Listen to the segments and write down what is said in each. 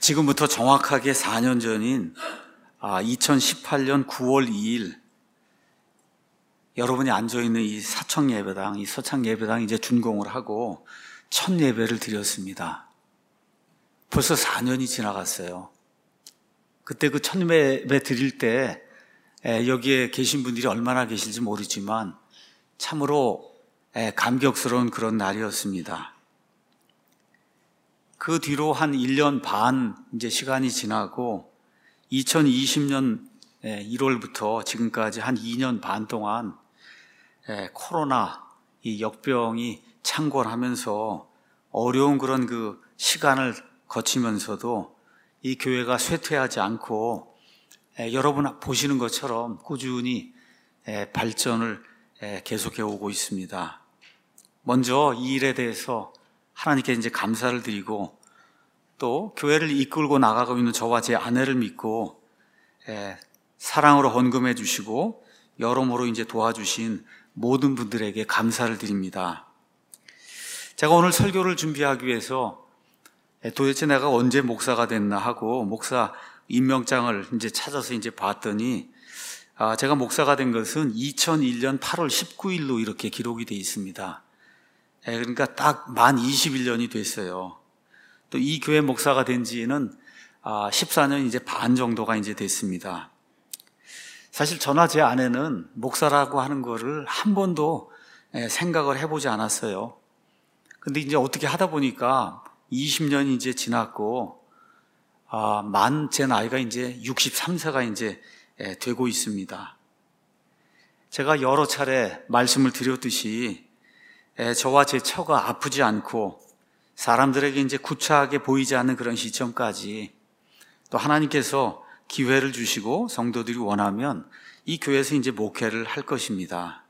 지금부터 정확하게 4년 전인 2018년 9월 2일 여러분이 앉아있는 이 사청 예배당, 이 서창 예배당 이제 준공을 하고 첫 예배를 드렸습니다. 벌써 4년이 지나갔어요. 그때 그 첫 예배 드릴 때 여기에 계신 분들이 얼마나 계실지 모르지만 참으로 감격스러운 그런 날이었습니다. 그 뒤로 한 1년 반 이제 시간이 지나고 2020년 1월부터 지금까지 한 2년 반 동안 코로나 이 역병이 창궐하면서 어려운 그런 그 시간을 거치면서도 이 교회가 쇠퇴하지 않고 여러분 보시는 것처럼 꾸준히 발전을 계속해 오고 있습니다. 먼저 이 일에 대해서 하나님께 이제 감사를 드리고 또 교회를 이끌고 나가고 있는 저와 제 아내를 믿고 사랑으로 헌금해 주시고 여러모로 이제 도와주신 모든 분들에게 감사를 드립니다. 제가 오늘 설교를 준비하기 위해서 도대체 내가 언제 목사가 됐나 하고 목사 임명장을 이제 찾아서 이제 봤더니 제가 목사가 된 것은 2001년 8월 19일로 이렇게 기록이 되어 있습니다. 그러니까 딱 만 21년이 됐어요. 또 이 교회 목사가 된 지는 14년 이제 반 정도가 이제 됐습니다. 사실 저나 제 아내는 목사라고 하는 거를 한 번도 생각을 해보지 않았어요. 근데 이제 어떻게 하다 보니까 20년이 이제 지났고, 제 나이가 이제 63세가 이제 되고 있습니다. 제가 여러 차례 말씀을 드렸듯이 저와 제 처가 아프지 않고 사람들에게 이제 구차하게 보이지 않는 그런 시점까지 또 하나님께서 기회를 주시고 성도들이 원하면 이 교회에서 이제 목회를 할 것입니다.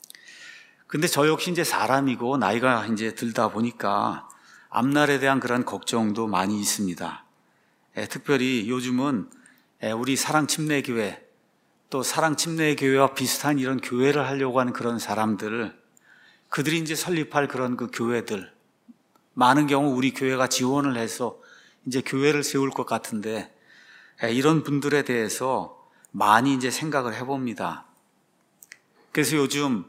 근데 저 역시 이제 사람이고 나이가 이제 들다 보니까 앞날에 대한 그런 걱정도 많이 있습니다. 특별히 요즘은 우리 사랑침례교회 또 사랑침례교회와 비슷한 이런 교회를 하려고 하는 그런 사람들, 그들이 이제 설립할 그런 그 교회들, 많은 경우 우리 교회가 지원을 해서 이제 교회를 세울 것 같은데 이런 분들에 대해서 많이 이제 생각을 해봅니다. 그래서 요즘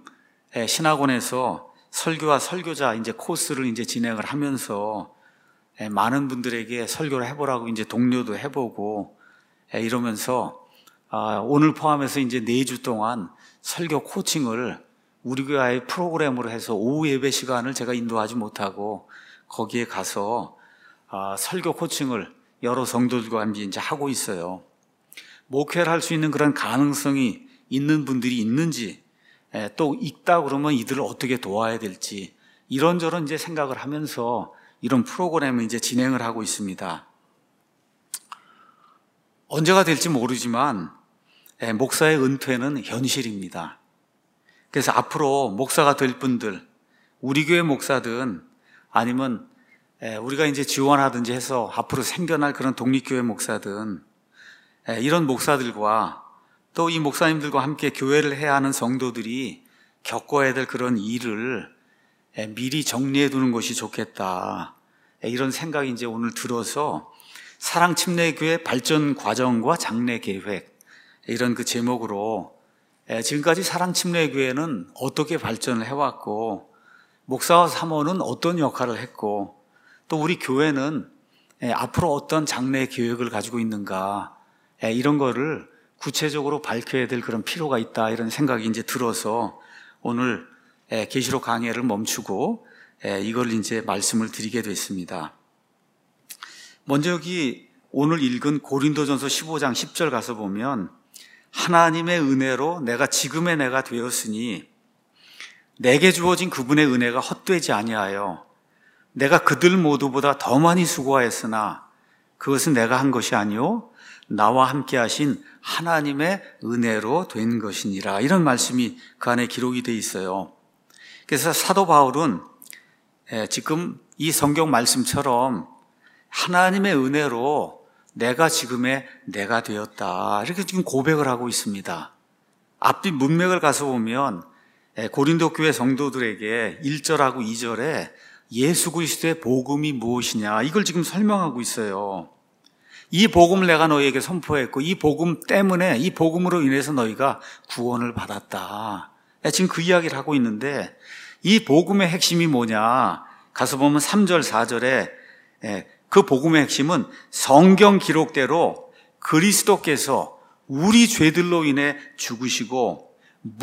신학원에서 설교와 설교자 이제 코스를 이제 진행을 하면서 많은 분들에게 설교를 해보라고 이제 독려도 해보고 이러면서 오늘 포함해서 이제 4주 동안 설교 코칭을 우리 교회의 프로그램으로 해서 오후 예배 시간을 제가 인도하지 못하고 거기에 가서 설교 코칭을 여러 성도들과 함께 이제 하고 있어요. 목회를 할 수 있는 그런 가능성이 있는 분들이 있는지, 또 있다 그러면 이들을 어떻게 도와야 될지 이런저런 이제 생각을 하면서 이런 프로그램을 이제 진행을 하고 있습니다. 언제가 될지 모르지만 목사의 은퇴는 현실입니다. 그래서 앞으로 목사가 될 분들, 우리 교회 목사든 아니면 우리가 이제 지원하든지 해서 앞으로 생겨날 그런 독립교회 목사든 이런 목사들과 또 이 목사님들과 함께 교회를 해야 하는 성도들이 겪어야 될 그런 일을 미리 정리해 두는 것이 좋겠다. 이런 생각이 이제 오늘 들어서 사랑침례교회 발전 과정과 장래 계획 이런 그 제목으로 지금까지 사랑침례교회는 어떻게 발전을 해왔고 목사와 사모는 어떤 역할을 했고 또 우리 교회는 앞으로 어떤 장래 계획을 가지고 있는가 이런 거를 구체적으로 밝혀야 될 그런 필요가 있다 이런 생각이 이제 들어서 오늘 계시록 강해를 멈추고 이걸 이제 말씀을 드리게 됐습니다. 먼저 여기 오늘 읽은 고린도전서 15장 10절 가서 보면 하나님의 은혜로 내가 지금의 내가 되었으니 내게 주어진 그분의 은혜가 헛되지 아니하여 내가 그들 모두보다 더 많이 수고하였으나 그것은 내가 한 것이 아니요 나와 함께 하신 하나님의 은혜로 된 것이니라. 이런 말씀이 그 안에 기록이 되어 있어요. 그래서 사도 바울은 지금 이 성경 말씀처럼 하나님의 은혜로 내가 지금의 내가 되었다 이렇게 지금 고백을 하고 있습니다. 앞뒤 문맥을 가서 보면 고린도 교회 성도들에게 1절하고 2절에 예수 그리스도의 복음이 무엇이냐 이걸 지금 설명하고 있어요. 이 복음을 내가 너희에게 선포했고 이 복음 때문에 이 복음으로 인해서 너희가 구원을 받았다. 지금 그 이야기를 하고 있는데 이 복음의 핵심이 뭐냐? 가서 보면 3절 4절에 그 복음의 핵심은 성경 기록대로 그리스도께서 우리 죄들로 인해 죽으시고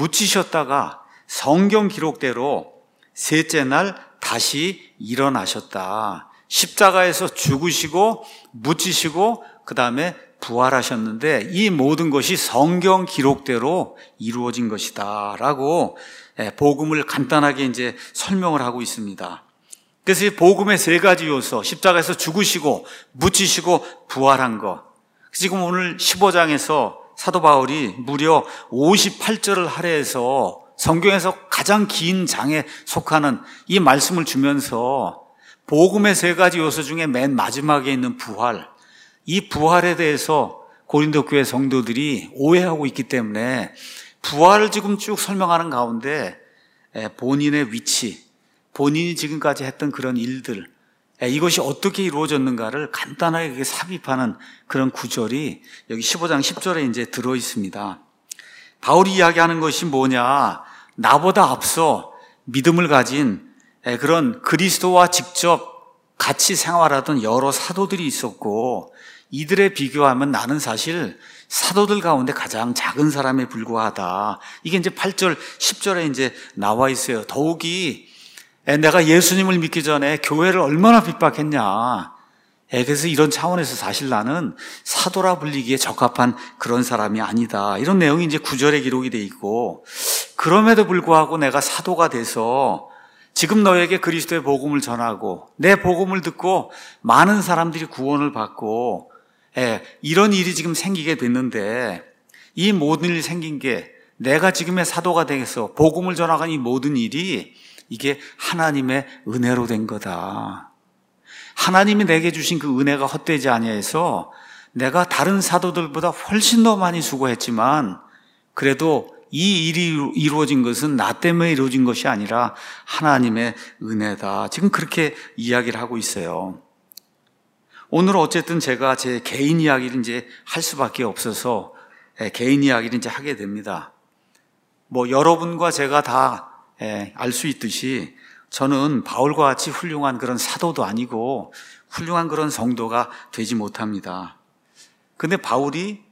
묻히셨다가 성경 기록대로 셋째 날 다시 일어나셨다. 십자가에서 죽으시고 묻히시고 그 다음에 부활하셨는데 이 모든 것이 성경 기록대로 이루어진 것이다 라고 복음을 간단하게 이제 설명을 하고 있습니다. 그래서 이 복음의 세 가지 요소, 십자가에서 죽으시고 묻히시고 부활한 것, 지금 오늘 15장에서 사도 바울이 무려 58절을 할애해서 성경에서 가장 긴 장에 속하는 이 말씀을 주면서 복음의 세 가지 요소 중에 맨 마지막에 있는 부활, 이 부활에 대해서 고린도 교회 성도들이 오해하고 있기 때문에 부활을 지금 쭉 설명하는 가운데 본인의 위치, 본인이 지금까지 했던 그런 일들, 이것이 어떻게 이루어졌는가를 간단하게 삽입하는 그런 구절이 여기 15장 10절에 이제 들어 있습니다. 바울이 이야기하는 것이 뭐냐? 나보다 앞서 믿음을 가진 그런 그리스도와 직접 같이 생활하던 여러 사도들이 있었고 이들에 비교하면 나는 사실 사도들 가운데 가장 작은 사람에 불과하다. 이게 이제 8절, 10절에 이제 나와 있어요. 더욱이 내가 예수님을 믿기 전에 교회를 얼마나 핍박했냐. 그래서 이런 차원에서 사실 나는 사도라 불리기에 적합한 그런 사람이 아니다. 이런 내용이 이제 9절에 기록이 돼 있고, 그럼에도 불구하고 내가 사도가 돼서 지금 너에게 그리스도의 복음을 전하고 내 복음을 듣고 많은 사람들이 구원을 받고 이런 일이 지금 생기게 됐는데, 이 모든 일이 생긴 게 내가 지금의 사도가 되어서 복음을 전하는 이 모든 일이 이게 하나님의 은혜로 된 거다. 하나님이 내게 주신 그 은혜가 헛되지 아니해서 내가 다른 사도들보다 훨씬 더 많이 수고했지만 그래도 이 일이 이루어진 것은 나 때문에 이루어진 것이 아니라 하나님의 은혜다. 지금 그렇게 이야기를 하고 있어요. 오늘은 어쨌든 제가 제 개인 이야기를 이제 할 수밖에 없어서 개인 이야기를 이제 하게 됩니다. 여러분과 제가 다 알 수 있듯이 저는 바울과 같이 훌륭한 그런 사도도 아니고 훌륭한 그런 성도가 되지 못합니다. 근데 바울이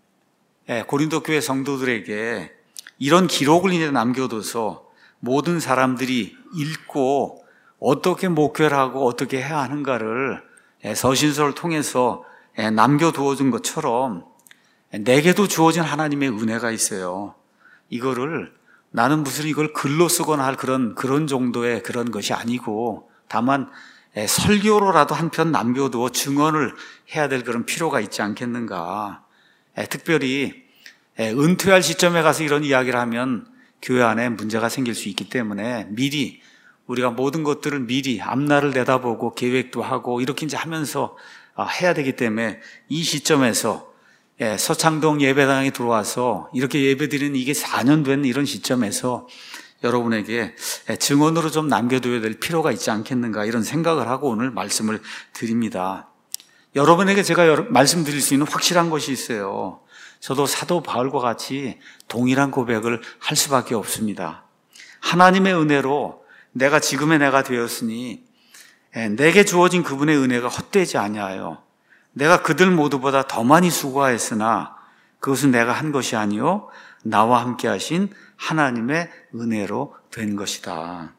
고린도 교회 성도들에게 이런 기록을 이제 남겨둬서 모든 사람들이 읽고 어떻게 목회를 하고 어떻게 해야 하는가를 서신서를 통해서 남겨두어준 것처럼 내게도 주어진 하나님의 은혜가 있어요. 이거를 나는 무슨 이걸 글로 쓰거나 할 그런 정도의 그런 것이 아니고 다만 설교로라도 한 편 남겨두어 증언을 해야 될 그런 필요가 있지 않겠는가. 특별히 은퇴할 시점에 가서 이런 이야기를 하면 교회 안에 문제가 생길 수 있기 때문에 미리 우리가 모든 것들을 미리 앞날을 내다보고 계획도 하고 이렇게 이제 하면서 해야 되기 때문에 이 시점에서 서창동 예배당에 들어와서 이렇게 예배드리는 이게 4년 된 이런 시점에서 여러분에게 증언으로 좀 남겨둬야 될 필요가 있지 않겠는가 이런 생각을 하고 오늘 말씀을 드립니다. 여러분에게 제가 말씀드릴 수 있는 확실한 것이 있어요. 저도 사도 바울과 같이 동일한 고백을 할 수밖에 없습니다. 하나님의 은혜로 내가 지금의 내가 되었으니 내게 주어진 그분의 은혜가 헛되지 아니하여 내가 그들 모두보다 더 많이 수고하였으나 그것은 내가 한 것이 아니요 나와 함께 하신 하나님의 은혜로 된 것이다.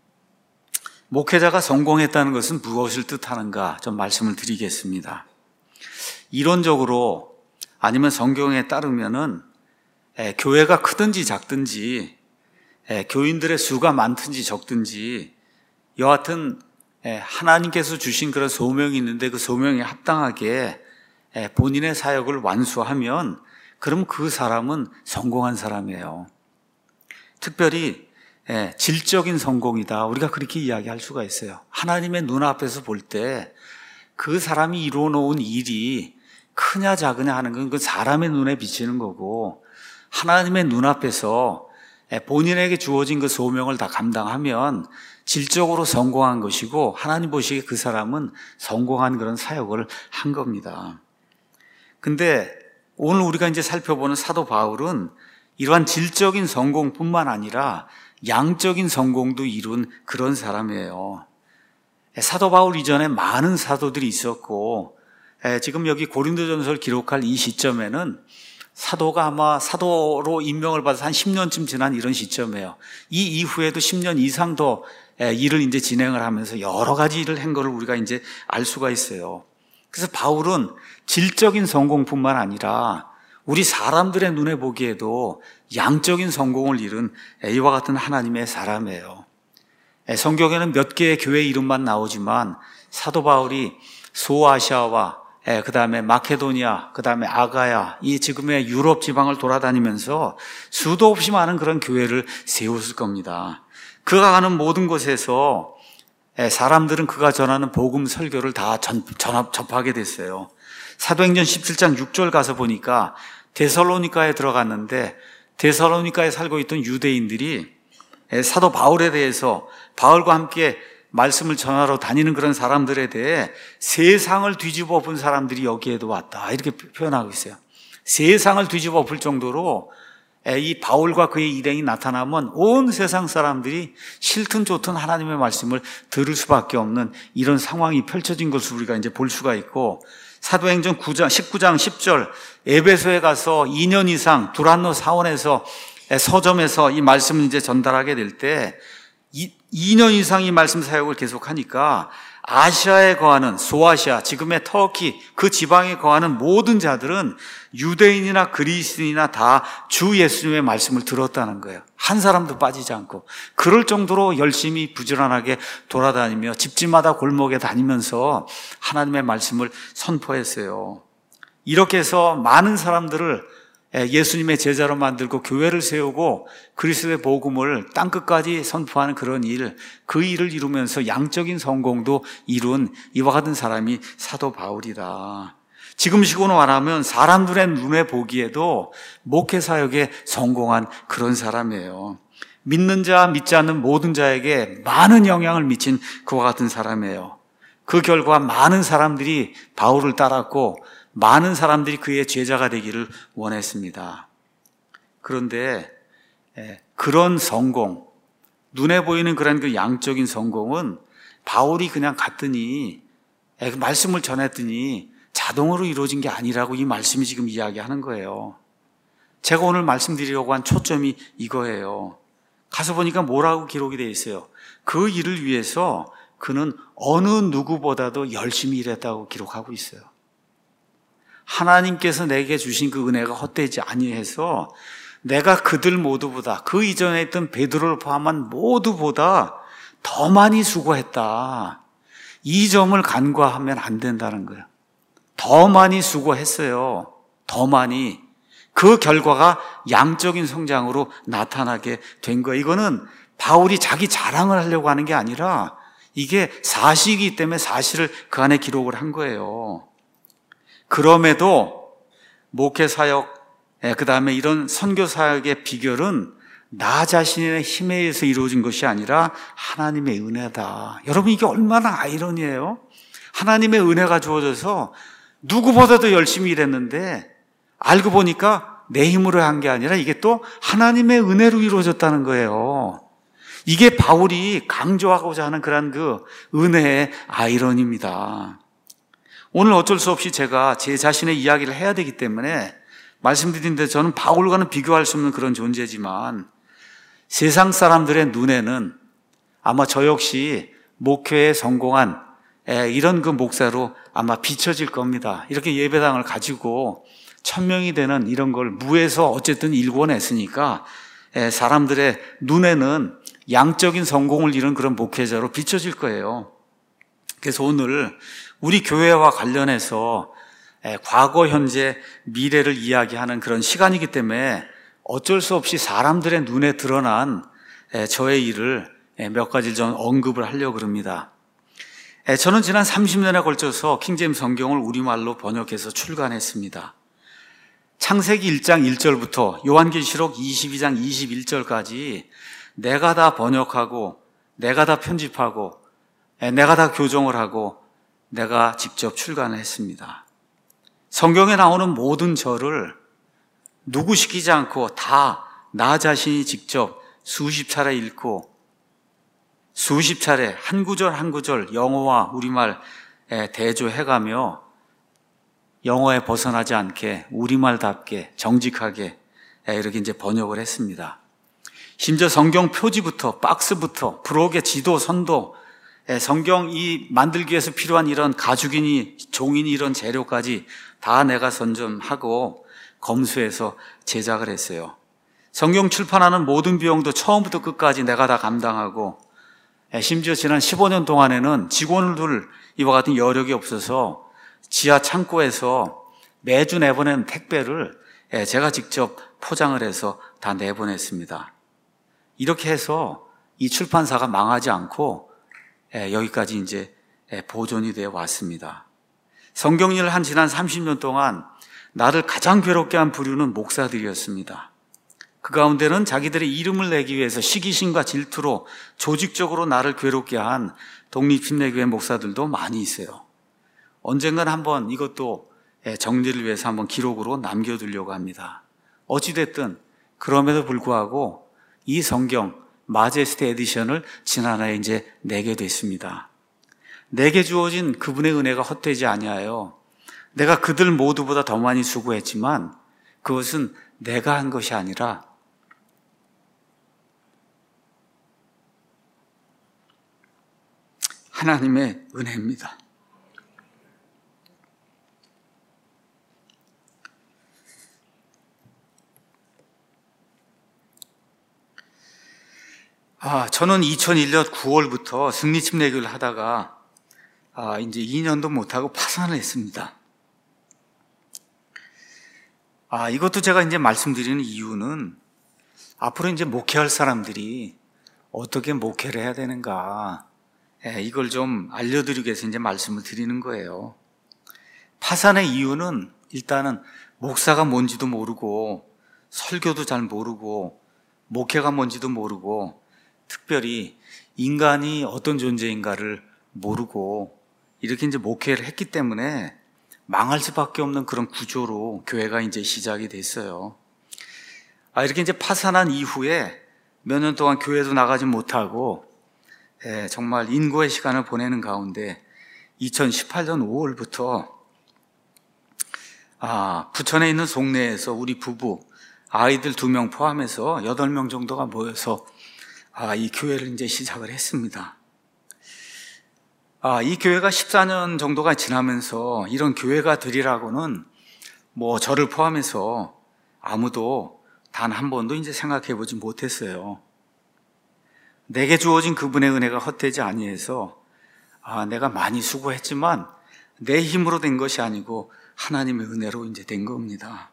목회자가 성공했다는 것은 무엇을 뜻하는가 좀 말씀을 드리겠습니다. 이론적으로 아니면 성경에 따르면은 교회가 크든지 작든지 교인들의 수가 많든지 적든지 여하튼 하나님께서 주신 그런 소명이 있는데 그 소명에 합당하게 본인의 사역을 완수하면 그럼 그 사람은 성공한 사람이에요. 특별히 질적인 성공이다. 우리가 그렇게 이야기할 수가 있어요. 하나님의 눈앞에서 볼 때 그 사람이 이루어 놓은 일이 크냐 작으냐 하는 건 그 사람의 눈에 비치는 거고 하나님의 눈앞에서 본인에게 주어진 그 소명을 다 감당하면 질적으로 성공한 것이고 하나님 보시기에 그 사람은 성공한 그런 사역을 한 겁니다. 근데 오늘 우리가 이제 살펴보는 사도 바울은 이러한 질적인 성공뿐만 아니라 양적인 성공도 이룬 그런 사람이에요. 사도 바울 이전에 많은 사도들이 있었고, 지금 여기 고린도전서를 기록할 이 시점에는 사도가 아마 사도로 임명을 받아서 한 10년쯤 지난 이런 시점이에요. 이 이후에도 10년 이상 더 일을 이제 진행을 하면서 여러 가지 일을 한 거를 우리가 이제 알 수가 있어요. 그래서 바울은 질적인 성공뿐만 아니라 우리 사람들의 눈에 보기에도 양적인 성공을 이룬 이와 같은 하나님의 사람이에요. 성경에는 몇 개의 교회 이름만 나오지만 사도 바울이 소아시아와 그 다음에 마케도니아, 그 다음에 아가야, 이 지금의 유럽 지방을 돌아다니면서 수도 없이 많은 그런 교회를 세웠을 겁니다. 그가 가는 모든 곳에서 사람들은 그가 전하는 복음 설교를 다 접하게 됐어요. 사도행전 17장 6절 가서 보니까 데살로니가에 들어갔는데 데살로니가에 살고 있던 유대인들이 사도 바울에 대해서 바울과 함께 말씀을 전하러 다니는 그런 사람들에 대해 세상을 뒤집어 본 사람들이 여기에도 왔다, 이렇게 표현하고 있어요. 세상을 뒤집어 볼 정도로 이 바울과 그의 일행이 나타나면 온 세상 사람들이 싫든 좋든 하나님의 말씀을 들을 수밖에 없는 이런 상황이 펼쳐진 것을 우리가 이제 볼 수가 있고, 사도행전 19장 10절 에베소에 가서 2년 이상 두란노 사원에서 서점에서 이 말씀을 이제 전달하게 될 때 2년 이상 이 말씀 사역을 계속하니까 아시아에 거하는 소아시아, 지금의 터키 그 지방에 거하는 모든 자들은 유대인이나 그리스인이나 다 주 예수님의 말씀을 들었다는 거예요. 한 사람도 빠지지 않고. 그럴 정도로 열심히 부지런하게 돌아다니며 집집마다 골목에 다니면서 하나님의 말씀을 선포했어요. 이렇게 해서 많은 사람들을 예수님의 제자로 만들고 교회를 세우고 그리스도의 복음을 땅끝까지 선포하는 그런 일, 그 일을 이루면서 양적인 성공도 이룬 이와 같은 사람이 사도 바울이다. 지금식으로 말하면 사람들의 눈에 보기에도 목회 사역에 성공한 그런 사람이에요. 믿는 자, 믿지 않는 모든 자에게 많은 영향을 미친 그와 같은 사람이에요. 그 결과 많은 사람들이 바울을 따랐고 많은 사람들이 그의 제자가 되기를 원했습니다. 그런데 그런 성공, 눈에 보이는 그런 그 양적인 성공은 바울이 그냥 갔더니 말씀을 전했더니 자동으로 이루어진 게 아니라고 이 말씀이 지금 이야기하는 거예요. 제가 오늘 말씀드리려고 한 초점이 이거예요. 가서 보니까 뭐라고 기록이 되어 있어요. 그 일을 위해서 그는 어느 누구보다도 열심히 일했다고 기록하고 있어요. 하나님께서 내게 주신 그 은혜가 헛되지 아니해서 내가 그들 모두보다, 그 이전에 있던 베드로를 포함한 모두보다 더 많이 수고했다. 이 점을 간과하면 안 된다는 거예요. 더 많이 수고했어요. 더 많이. 그 결과가 양적인 성장으로 나타나게 된 거예요. 이거는 바울이 자기 자랑을 하려고 하는 게 아니라 이게 사실이기 때문에 사실을 그 안에 기록을 한 거예요. 그럼에도 목회 사역, 그 다음에 이런 선교 사역의 비결은 나 자신의 힘에 의해서 이루어진 것이 아니라 하나님의 은혜다. 여러분, 이게 얼마나 아이러니해요? 하나님의 은혜가 주어져서 누구보다도 열심히 일했는데 알고 보니까 내 힘으로 한 게 아니라 이게 또 하나님의 은혜로 이루어졌다는 거예요. 이게 바울이 강조하고자 하는 그런 그 은혜의 아이러니입니다. 오늘 어쩔 수 없이 제가 제 자신의 이야기를 해야 되기 때문에 말씀드린 대로 저는 바울과는 비교할 수 없는 그런 존재지만 세상 사람들의 눈에는 아마 저 역시 목회에 성공한 이런 그 목사로 아마 비춰질 겁니다. 이렇게 예배당을 가지고 1000명이 되는 이런 걸 무에서 어쨌든 일궈냈으니까 사람들의 눈에는 양적인 성공을 이룬 그런 목회자로 비춰질 거예요. 그래서 오늘 우리 교회와 관련해서 과거, 현재, 미래를 이야기하는 그런 시간이기 때문에 어쩔 수 없이 사람들의 눈에 드러난 저의 일을 몇 가지 좀 언급을 하려고 합니다. 저는 지난 30년에 걸쳐서 킹제임스 성경을 우리말로 번역해서 출간했습니다. 창세기 1장 1절부터 요한계시록 22장 21절까지 내가 다 번역하고 내가 다 편집하고 내가 다 교정을 하고 내가 직접 출간을 했습니다. 성경에 나오는 모든 절을 누구 시키지 않고 다 나 자신이 직접 수십 차례 읽고 수십 차례 한 구절 한 구절 영어와 우리말 대조해가며 영어에 벗어나지 않게 우리말답게 정직하게 이렇게 이제 번역을 했습니다. 심지어 성경 표지부터 박스부터 부록의 지도 선도 성경 이 만들기 위해서 필요한 이런 가죽이니 종이니 이런 재료까지 다 내가 선점하고 검수해서 제작을 했어요. 성경 출판하는 모든 비용도 처음부터 끝까지 내가 다 감당하고 심지어 지난 15년 동안에는 직원들 이와 같은 여력이 없어서 지하 창고에서 매주 내보낸 택배를 제가 직접 포장을 해서 다 내보냈습니다. 이렇게 해서 이 출판사가 망하지 않고 여기까지 이제 보존이 되어 왔습니다. 성경 일을 한 지난 30년 동안 나를 가장 괴롭게 한 부류는 목사들이었습니다. 그 가운데는 자기들의 이름을 내기 위해서 시기심과 질투로 조직적으로 나를 괴롭게 한 독립침례교회 목사들도 많이 있어요. 언젠간 한번 이것도 정리를 위해서 한번 기록으로 남겨두려고 합니다. 어찌됐든 그럼에도 불구하고 이 성경 마제스티 에디션을 지난해에 이제 내게 됐습니다. 내게 주어진 그분의 은혜가 헛되지 아니하여 내가 그들 모두보다 더 많이 수고했지만 그것은 내가 한 것이 아니라 하나님의 은혜입니다. 저는 2001년 9월부터 승리침례교를 하다가 이제 2년도 못하고 파산을 했습니다. 이것도 제가 이제 말씀드리는 이유는 앞으로 이제 목회할 사람들이 어떻게 목회를 해야 되는가, 이걸 좀 알려드리기 위해서 이제 말씀을 드리는 거예요. 파산의 이유는 일단은 목사가 뭔지도 모르고 설교도 잘 모르고 목회가 뭔지도 모르고 특별히 인간이 어떤 존재인가를 모르고 이렇게 이제 목회를 했기 때문에 망할 수밖에 없는 그런 구조로 교회가 이제 시작이 됐어요. 이렇게 이제 파산한 이후에 몇 년 동안 교회도 나가지 못하고 정말 인고의 시간을 보내는 가운데 2018년 5월부터 부천에 있는 송내에서 우리 부부 아이들 2명 포함해서 8명 정도가 모여서 이 교회를 이제 시작을 했습니다. 이 교회가 14년 정도가 지나면서 이런 교회가 되리라고는 저를 포함해서 아무도 단 한 번도 이제 생각해 보지 못했어요. 내게 주어진 그분의 은혜가 헛되지 아니해서 내가 많이 수고했지만 내 힘으로 된 것이 아니고 하나님의 은혜로 이제 된 겁니다.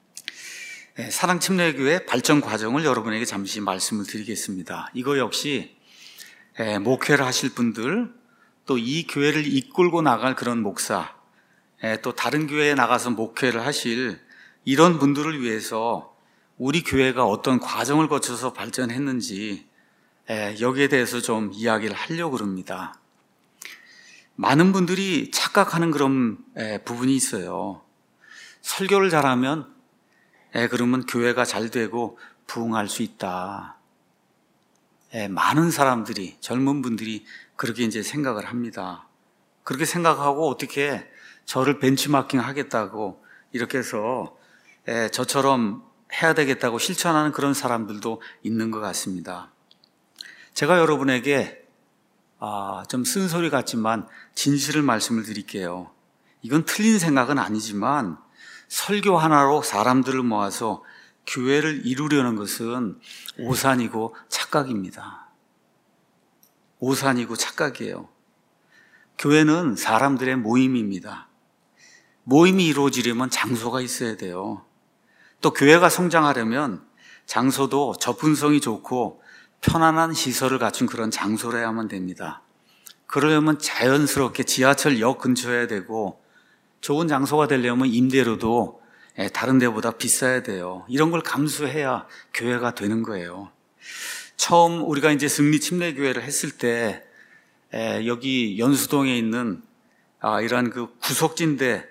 사랑침례교회 발전 과정을 여러분에게 잠시 말씀을 드리겠습니다. 이거 역시 목회를 하실 분들, 또 이 교회를 이끌고 나갈 그런 목사, 또 다른 교회에 나가서 목회를 하실 이런 분들을 위해서 우리 교회가 어떤 과정을 거쳐서 발전했는지 여기에 대해서 좀 이야기를 하려고 합니다. 많은 분들이 착각하는 그런 부분이 있어요. 설교를 잘하면 그러면 교회가 잘 되고 부흥할 수 있다. 많은 사람들이, 젊은 분들이 그렇게 이제 생각을 합니다. 그렇게 생각하고 어떻게 저를 벤치마킹 하겠다고 이렇게 해서 저처럼 해야 되겠다고 실천하는 그런 사람들도 있는 것 같습니다. 제가 여러분에게 좀 쓴소리 같지만 진실을 말씀을 드릴게요. 이건 틀린 생각은 아니지만 설교 하나로 사람들을 모아서 교회를 이루려는 것은 오산이고 착각입니다. 오산이고 착각이에요. 교회는 사람들의 모임입니다. 모임이 이루어지려면 장소가 있어야 돼요. 또 교회가 성장하려면 장소도 접근성이 좋고 편안한 시설을 갖춘 그런 장소라야만 됩니다. 그러려면 자연스럽게 지하철역 근처여야 되고 좋은 장소가 되려면 임대료도 다른 데보다 비싸야 돼요. 이런 걸 감수해야 교회가 되는 거예요. 처음 우리가 이제 승리침례교회를 했을 때 여기 연수동에 있는 이런 그 구석진데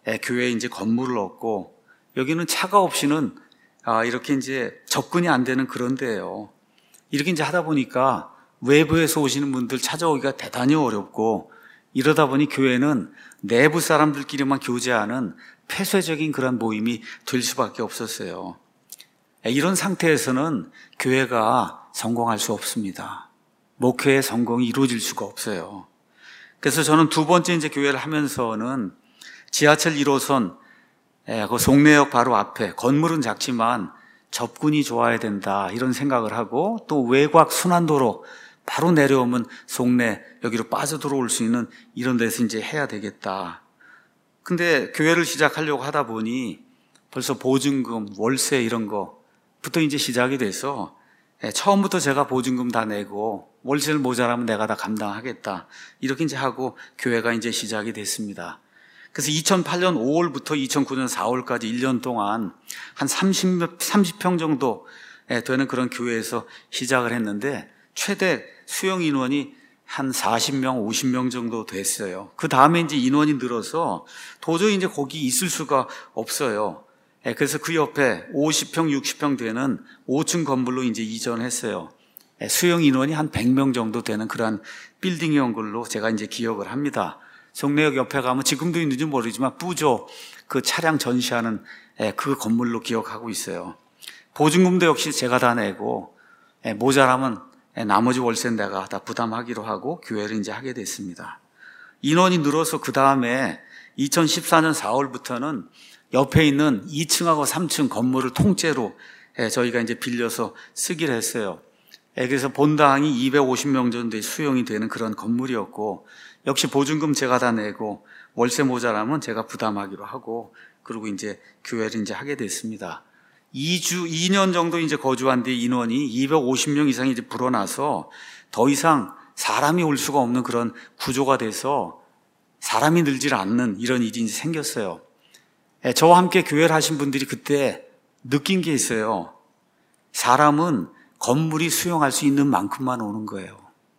교회에 이제 건물을 얻고, 여기는 차가 없이는 이렇게 이제 접근이 안 되는 그런 데예요. 이렇게 이제 하다 보니까 외부에서 오시는 분들 찾아오기가 대단히 어렵고, 이러다 보니 교회는 내부 사람들끼리만 교제하는 폐쇄적인 그런 모임이 될 수밖에 없었어요. 이런 상태에서는 교회가 성공할 수 없습니다. 목회의 성공이 이루어질 수가 없어요. 그래서 저는 두 번째 이제 교회를 하면서는 지하철 1호선 그 송내역 바로 앞에, 건물은 작지만 접근이 좋아야 된다 이런 생각을 하고, 또 외곽 순환도로 바로 내려오면 송내 여기로 빠져 들어올 수 있는 이런 데서 이제 해야 되겠다. 근데 교회를 시작하려고 하다 보니 벌써 보증금, 월세 이런 거부터 이제 시작이 돼서 처음부터 제가 보증금 다 내고 월세를 모자라면 내가 다 감당하겠다 이렇게 이제 하고 교회가 이제 시작이 됐습니다. 그래서 2008년 5월부터 2009년 4월까지 1년 동안 한 30평 정도 되는 그런 교회에서 시작을 했는데, 최대 수용 인원이 한 40명, 50명 정도 됐어요. 그 다음에 이제 인원이 늘어서 도저히 이제 거기 있을 수가 없어요. 그래서 그 옆에 50평, 60평 되는 5층 건물로 이제 이전했어요. 수용 인원이 한 100명 정도 되는 그런 빌딩이온 걸로 제가 이제 기억을 합니다. 송내역 옆에 가면 지금도 있는지 모르지만 뿌조 그 차량 전시하는 그 건물로 기억하고 있어요. 보증금도 역시 제가 다 내고, 모자라면 나머지 월세는 내가 다 부담하기로 하고 교회를 이제 하게 됐습니다. 인원이 늘어서 그 다음에 2014년 4월부터는 옆에 있는 2층하고 3층 건물을 통째로 저희가 이제 빌려서 쓰기로 했어요. 그래서 본당이 250명 정도의 수용이 되는 그런 건물이었고, 역시 보증금 제가 다 내고 월세 모자라면 제가 부담하기로 하고, 그리고 이제 교회를 이제 하게 됐습니다. 2년 정도 이제 거주한 뒤 인원이 250명 이상이 이제 불어나서 더 이상 사람이 올 수가 없는 그런 구조가 돼서 사람이 늘질 않는 이런 일이 이제 생겼어요. 저와 함께 교회를 하신 분들이 그때 느낀 게 있어요. 사람은 건물이 수용할 수 있는 만큼만 오는 거예요.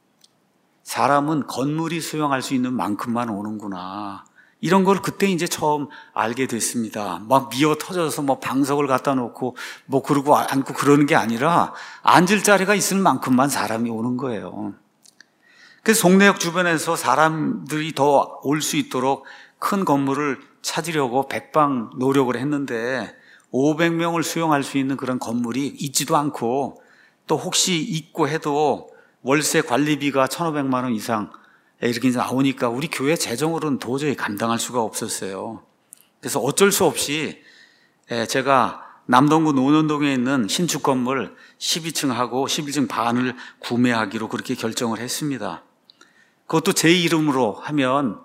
사람은 건물이 수용할 수 있는 만큼만 오는구나. 이런 걸 그때 이제 처음 알게 됐습니다. 막 미어 터져서 뭐 방석을 갖다 놓고 뭐 그러고 앉고 그러는 게 아니라 앉을 자리가 있을 만큼만 사람이 오는 거예요. 그래서 송내역 주변에서 사람들이 더 올 수 있도록 큰 건물을 찾으려고 백방 노력을 했는데 500명을 수용할 수 있는 그런 건물이 있지도 않고, 또 혹시 있고 해도 월세 관리비가 1,500만 원 이상 이렇게 나오니까 우리 교회 재정으로는 도저히 감당할 수가 없었어요. 그래서 어쩔 수 없이 제가 남동구 논현동에 있는 신축 건물 12층하고 11층 반을 구매하기로 그렇게 결정을 했습니다. 그것도 제 이름으로 하면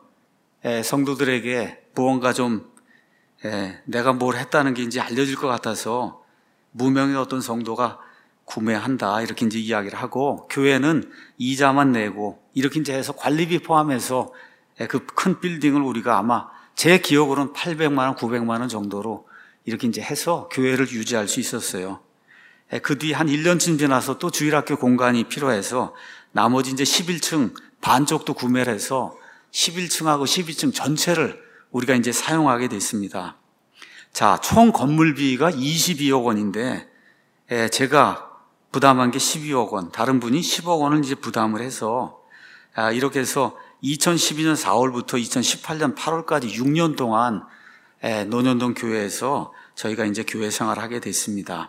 성도들에게 무언가 좀 내가 뭘 했다는 게 이제 알려질 것 같아서 무명의 어떤 성도가 구매한다 이렇게 이제 이야기를 하고, 교회는 이자만 내고 이렇게 이제 해서 관리비 포함해서 그 큰 빌딩을 우리가 아마 제 기억으로는 800만 원, 900만 원 정도로 이렇게 이제 해서 교회를 유지할 수 있었어요. 그 뒤 한 1년쯤 지나서 또 주일학교 공간이 필요해서 나머지 이제 11층 반쪽도 구매를 해서 11층하고 12층 전체를 우리가 이제 사용하게 됐습니다. 자, 총 건물비가 22억 원인데 제가 부담한 게 12억 원, 다른 분이 10억 원을 이제 부담을 해서 이렇게 해서 2012년 4월부터 2018년 8월까지 6년 동안 논현동 교회에서 저희가 이제 교회 생활을 하게 됐습니다.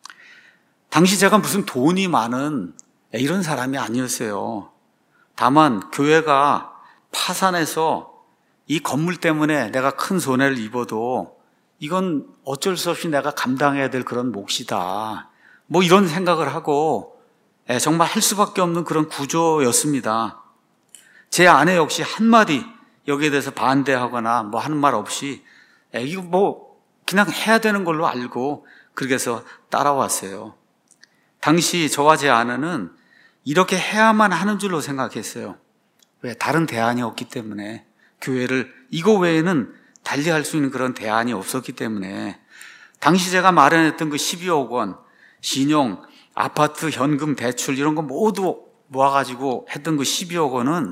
당시 제가 무슨 돈이 많은 이런 사람이 아니었어요. 다만 교회가 파산해서 이 건물 때문에 내가 큰 손해를 입어도 이건 어쩔 수 없이 내가 감당해야 될 그런 몫이다. 뭐 이런 생각을 하고 정말 할 수밖에 없는 그런 구조였습니다. 제 아내 역시 한마디 여기에 대해서 반대하거나 뭐 하는 말 없이 이거 뭐 그냥 해야 되는 걸로 알고 그렇게 해서 따라왔어요. 당시 저와 제 아내는 이렇게 해야만 하는 줄로 생각했어요. 왜? 다른 대안이 없기 때문에, 교회를 이거 외에는 달리할 수 있는 그런 대안이 없었기 때문에. 당시 제가 마련했던 그 12억 원 신용, 아파트 현금 대출 이런 거 모두 모아가지고 했던 그 12억 원은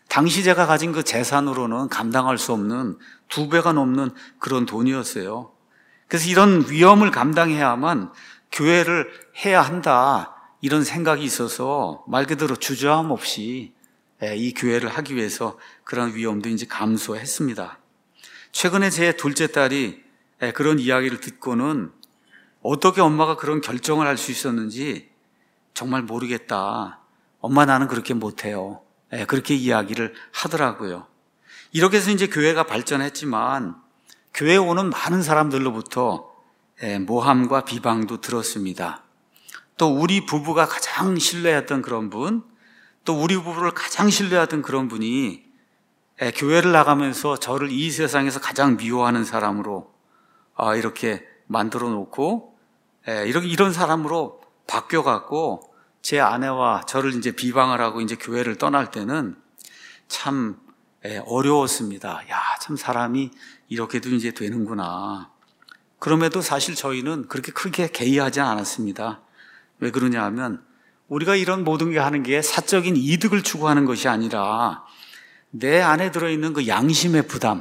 당시 제가 가진 그 재산으로는 감당할 수 없는 2배가 넘는 그런 돈이었어요. 그래서 이런 위험을 감당해야만 교회를 해야 한다, 이런 생각이 있어서 말 그대로 주저함 없이 이 교회를 하기 위해서 그런 위험도 이제 감수했습니다. 최근에 제 둘째 딸이 그런 이야기를 듣고는 어떻게 엄마가 그런 결정을 할 수 있었는지 정말 모르겠다. 엄마, 나는 그렇게 못해요. 그렇게 이야기를 하더라고요. 이렇게 해서 이제 교회가 발전했지만 교회에 오는 많은 사람들로부터 모함과 비방도 들었습니다. 또 우리 부부가 가장 신뢰했던 그런 분, 또 우리 부부를 가장 신뢰하던 그런 분이 교회를 나가면서 저를 이 세상에서 가장 미워하는 사람으로 이렇게 만들어 놓고 이런 사람으로 바뀌어갖고 제 아내와 저를 이제 비방을 하고 이제 교회를 떠날 때는 참 어려웠습니다. 야, 참 사람이 이렇게도 이제 되는구나. 그럼에도 사실 저희는 그렇게 크게 개의하지 않았습니다. 왜 그러냐 하면 우리가 이런 모든 게 하는 게 사적인 이득을 추구하는 것이 아니라 내 안에 들어있는 그 양심의 부담,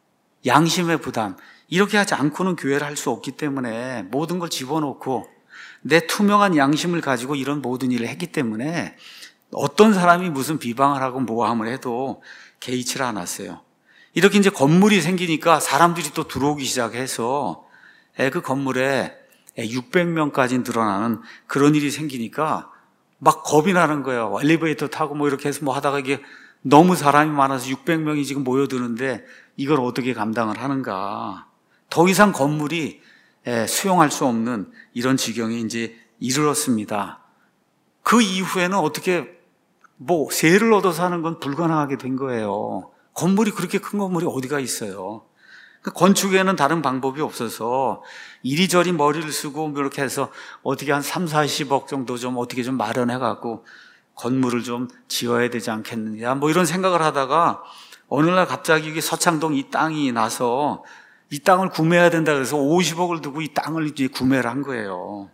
이렇게 하지 않고는 교회를 할 수 없기 때문에 모든 걸 집어넣고 내 투명한 양심을 가지고 이런 모든 일을 했기 때문에 어떤 사람이 무슨 비방을 하고 모함을 해도 개의치를 않았어요. 이렇게 이제 건물이 생기니까 사람들이 또 들어오기 시작해서 그 건물에 600명까지 늘어나는 그런 일이 생기니까 막 겁이 나는 거예요. 엘리베이터 타고 뭐 이렇게 해서 뭐 하다가 이게 너무 사람이 많아서 600명이 지금 모여드는데 이걸 어떻게 감당을 하는가. 더 이상 건물이 수용할 수 없는 이런 지경에 이제 이르렀습니다. 그 이후에는 어떻게 뭐 세를 얻어서 하는 건 불가능하게 된 거예요. 건물이 그렇게 큰 건물이 어디가 있어요. 건축에는 다른 방법이 없어서 이리저리 머리를 쓰고 이렇게 해서 어떻게 한 3, 40억 정도 좀 어떻게 좀 마련해갖고 건물을 좀 지어야 되지 않겠느냐 뭐 이런 생각을 하다가 어느 날 갑자기 이게 서창동 이 땅이 나서 이 땅을 구매해야 된다 그래서 50억을 두고 이 땅을 이제 구매를 한 거예요.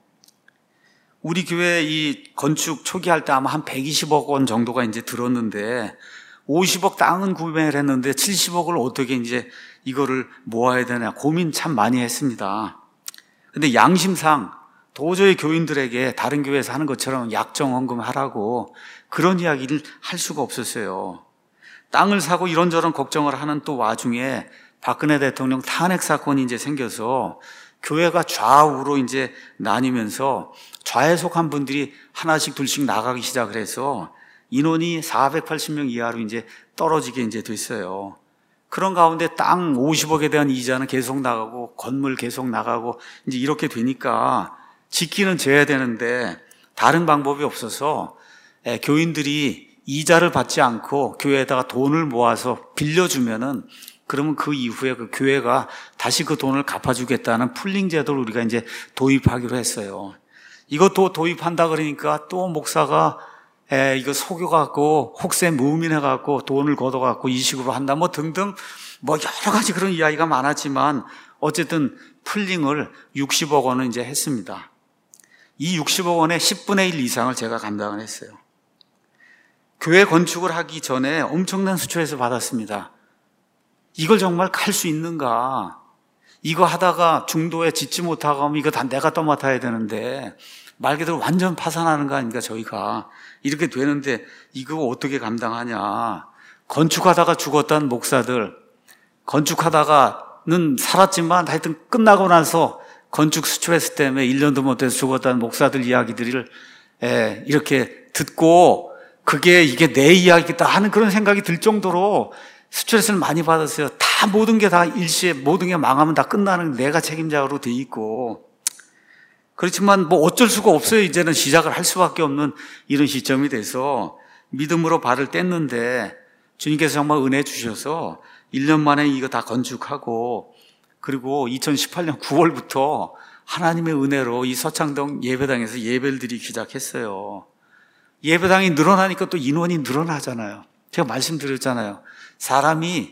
우리 교회 이 건축 초기할 때 아마 한 120억 원 정도가 이제 들었는데 50억 땅은 구매를 했는데 70억을 어떻게 이제 이거를 모아야 되냐 고민 참 많이 했습니다. 근데 양심상 도저히 교인들에게 다른 교회에서 하는 것처럼 약정헌금 하라고 그런 이야기를 할 수가 없었어요. 땅을 사고 이런저런 걱정을 하는 또 와중에 박근혜 대통령 탄핵 사건이 이제 생겨서 교회가 좌우로 이제 나뉘면서 좌에 속한 분들이 하나씩 둘씩 나가기 시작을 해서 인원이 480명 이하로 이제 떨어지게 이제 됐어요. 그런 가운데 땅 50억에 대한 이자는 계속 나가고 건물 계속 나가고 이제 이렇게 되니까 지키는 져야 되는데 다른 방법이 없어서 교인들이 이자를 받지 않고 교회에다가 돈을 모아서 빌려주면은 그러면 그 이후에 그 교회가 다시 그 돈을 갚아주겠다는 풀링 제도를 우리가 이제 도입하기로 했어요. 이것도 도입한다 그러니까 또 목사가 이거 속여갖고 혹세 무민해갖고 돈을 걷어갖고 이 식으로 한다 뭐 등등 뭐 여러 가지 그런 이야기가 많았지만 어쨌든 풀링을 60억 원을 이제 했습니다. 이 60억 원의 10분의 1 이상을 제가 감당을 했어요. 교회 건축을 하기 전에 엄청난 수초에서 받았습니다. 이걸 정말 갈 수 있는가? 이거 하다가 중도에 짓지 못하고 하면 이거 다 내가 떠맡아야 되는데 말 그대로 완전 파산하는 거 아닙니까 저희가. 이렇게 되는데 이거 어떻게 감당하냐. 건축하다가 죽었던 목사들, 건축하다가는 살았지만 하여튼 끝나고 나서 건축 스트레스 때문에 1년도 못해서 죽었다는 목사들 이야기들을 이렇게 듣고 그게 이게 내 이야기다 하는 그런 생각이 들 정도로 스트레스를 많이 받았어요. 다 모든 게 다 일시에 모든 게 망하면 다 끝나는 내가 책임자로 돼 있고 그렇지만 뭐 어쩔 수가 없어요. 이제는 시작을 할 수밖에 없는 이런 시점이 돼서 믿음으로 발을 뗐는데 주님께서 정말 은혜 주셔서 1년 만에 이거 다 건축하고 그리고 2018년 9월부터 하나님의 은혜로 이 서창동 예배당에서 예배를 드리기 시작했어요. 예배당이 늘어나니까 또 인원이 늘어나잖아요. 제가 말씀드렸잖아요. 사람이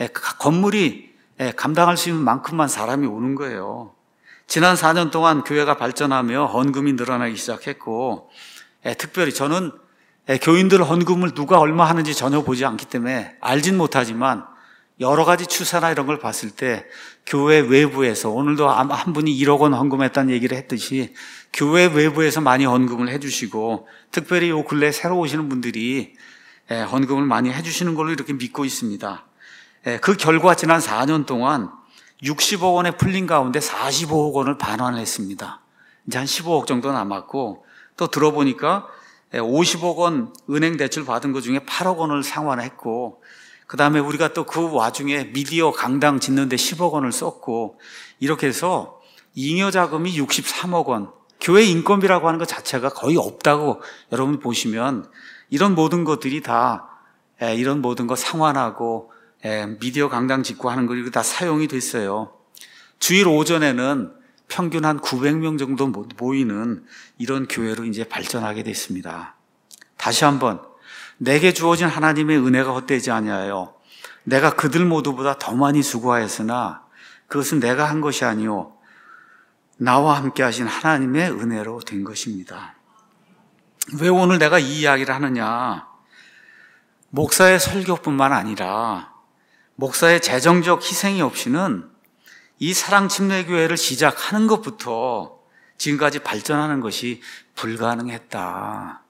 건물이 감당할 수 있는 만큼만 사람이 오는 거예요. 지난 4년 동안 교회가 발전하며 헌금이 늘어나기 시작했고 특별히 저는 교인들 헌금을 누가 얼마 하는지 전혀 보지 않기 때문에 알진 못하지만 여러 가지 추세나 이런 걸 봤을 때 교회 외부에서, 오늘도 한 분이 1억 원 헌금했다는 얘기를 했듯이 교회 외부에서 많이 헌금을 해주시고, 특별히 요 근래 새로 오시는 분들이 헌금을 많이 해주시는 걸로 이렇게 믿고 있습니다. 그 결과 지난 4년 동안 60억 원의 풀린 가운데 45억 원을 반환했습니다. 이제 한 15억 정도 남았고, 또 들어보니까 50억 원 은행 대출 받은 것 중에 8억 원을 상환했고, 그 다음에 우리가 또 그 와중에 미디어 강당 짓는데 10억 원을 썼고, 이렇게 해서 잉여 자금이 63억 원, 교회 인건비라고 하는 것 자체가 거의 없다고 여러분 보시면, 이런 모든 것들이 다 이런 모든 거 상환하고 미디어 강당 짓고 하는 거 이거 다 사용이 됐어요. 주일 오전에는 평균 한 900명 정도 모이는 이런 교회로 이제 발전하게 됐습니다. 다시 한번, 내게 주어진 하나님의 은혜가 헛되지 아니하여 내가 그들 모두보다 더 많이 수고하였으나 그것은 내가 한 것이 아니요 나와 함께 하신 하나님의 은혜로 된 것입니다. 왜 오늘 내가 이 이야기를 하느냐? 목사의 설교뿐만 아니라 목사의 재정적 희생이 없이는 이 사랑침례교회를 시작하는 것부터 지금까지 발전하는 것이 불가능했다.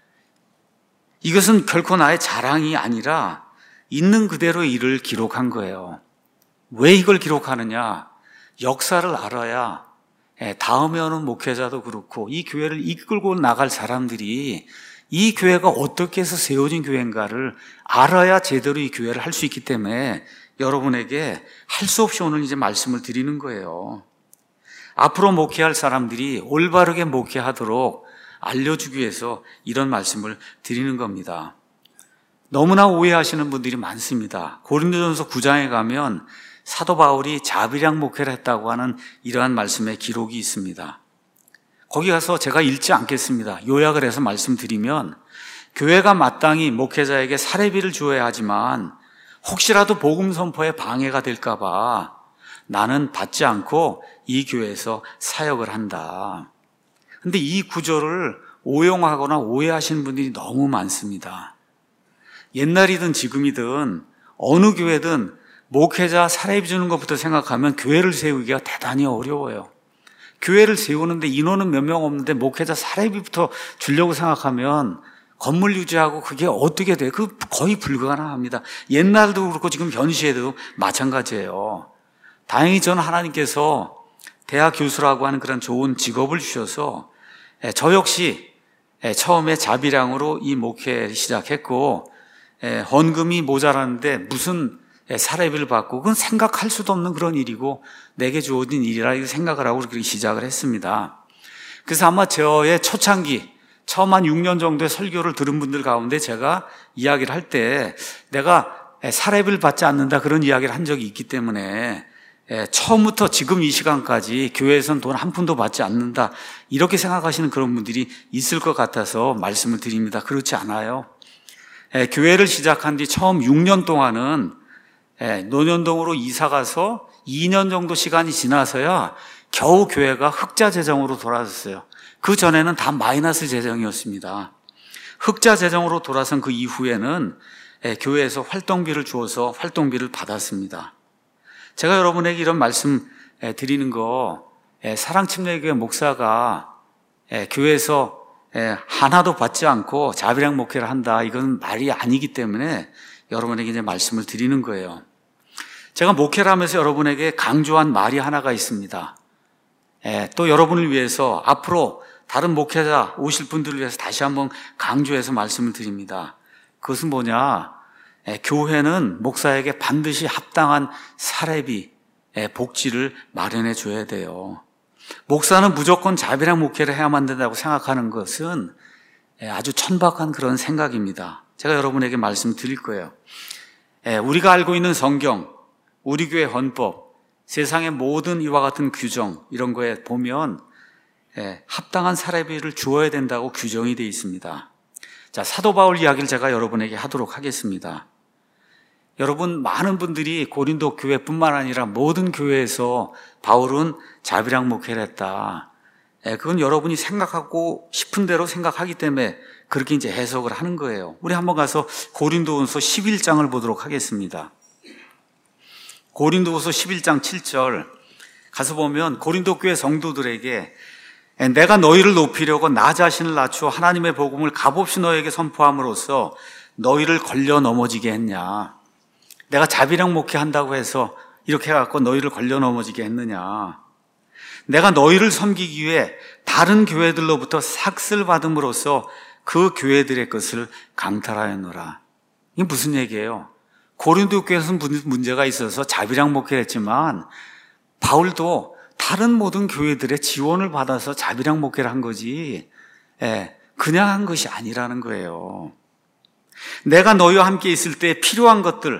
이것은 결코 나의 자랑이 아니라 있는 그대로의 일을 기록한 거예요. 왜 이걸 기록하느냐? 역사를 알아야 다음에 오는 목회자도 그렇고 이 교회를 이끌고 나갈 사람들이 이 교회가 어떻게 해서 세워진 교회인가를 알아야 제대로 이 교회를 할 수 있기 때문에 여러분에게 할 수 없이 오늘 이제 말씀을 드리는 거예요. 앞으로 목회할 사람들이 올바르게 목회하도록 알려주기 위해서 이런 말씀을 드리는 겁니다. 너무나 오해하시는 분들이 많습니다. 고린도전서 9장에 가면 사도 바울이 자비량 목회를 했다고 하는 이러한 말씀의 기록이 있습니다. 거기 가서 제가 읽지 않겠습니다. 요약을 해서 말씀드리면, 교회가 마땅히 목회자에게 사례비를 주어야 하지만 혹시라도 복음 선포에 방해가 될까 봐 나는 받지 않고 이 교회에서 사역을 한다. 근데 이 구절을 오용하거나 오해하시는 분들이 너무 많습니다. 옛날이든 지금이든 어느 교회든 목회자 사례비 주는 것부터 생각하면 교회를 세우기가 대단히 어려워요. 교회를 세우는데 인원은 몇 명 없는데 목회자 사례비부터 주려고 생각하면 건물 유지하고 그게 어떻게 돼요? 그 거의 불가능합니다. 옛날도 그렇고 지금 현시에도 마찬가지예요. 다행히 저는 하나님께서 대학 교수라고 하는 그런 좋은 직업을 주셔서 저 역시 처음에 자비량으로 이 목회를 시작했고, 헌금이 모자라는데 무슨 사례비를 받고, 그건 생각할 수도 없는 그런 일이고 내게 주어진 일이라 생각을 하고 그렇게 시작을 했습니다. 그래서 아마 저의 초창기 처음 한 6년 정도의 설교를 들은 분들 가운데 제가 이야기를 할 때 내가 사례비를 받지 않는다 그런 이야기를 한 적이 있기 때문에 처음부터 지금 이 시간까지 교회에서는 돈 한 푼도 받지 않는다 이렇게 생각하시는 그런 분들이 있을 것 같아서 말씀을 드립니다. 그렇지 않아요. 교회를 시작한 뒤 처음 6년 동안은 논현동으로 이사가서 2년 정도 시간이 지나서야 겨우 교회가 흑자 재정으로 돌아섰어요. 그 전에는 다 마이너스 재정이었습니다. 흑자 재정으로 돌아선 그 이후에는 교회에서 활동비를 주어서 활동비를 받았습니다. 제가 여러분에게 이런 말씀 드리는 거, 사랑침례교회 목사가 교회에서 하나도 받지 않고 자비량 목회를 한다, 이건 말이 아니기 때문에 여러분에게 이제 말씀을 드리는 거예요. 제가 목회를 하면서 여러분에게 강조한 말이 하나가 있습니다. 또 여러분을 위해서 앞으로 다른 목회자 오실 분들을 위해서 다시 한번 강조해서 말씀을 드립니다. 그것은 뭐냐? 교회는 목사에게 반드시 합당한 사례비, 복지를 마련해 줘야 돼요. 목사는 무조건 자비량 목회를 해야만 된다고 생각하는 것은 아주 천박한 그런 생각입니다. 제가 여러분에게 말씀드릴 거예요. 우리가 알고 있는 성경, 우리 교회 헌법, 세상의 모든 이와 같은 규정, 이런 거에 보면 합당한 사례비를 주어야 된다고 규정이 되어 있습니다. 자, 사도 바울 이야기를 제가 여러분에게 하도록 하겠습니다. 여러분, 많은 분들이 고린도 교회뿐만 아니라 모든 교회에서 바울은 자비량 목회를 했다. 그건 여러분이 생각하고 싶은 대로 생각하기 때문에 그렇게 이제 해석을 하는 거예요. 우리 한번 가서 고린도후서 11장을 보도록 하겠습니다. 고린도후서 11장 7절 가서 보면 고린도 교회 성도들에게 내가 너희를 높이려고 나 자신을 낮추어 하나님의 복음을 값없이 너에게 선포함으로써 너희를 걸려 넘어지게 했냐. 내가 자비랑 목회한다고 해서 이렇게 해갖고 너희를 걸려 넘어지게 했느냐. 내가 너희를 섬기기 위해 다른 교회들로부터 삭슬 받음으로써 그 교회들의 것을 강탈하였노라. 이게 무슨 얘기예요? 고린도 교회에서는 문제가 있어서 자비랑 목회를 했지만 바울도 다른 모든 교회들의 지원을 받아서 자비랑 목회를 한 거지 그냥 한 것이 아니라는 거예요. 내가 너희와 함께 있을 때 필요한 것들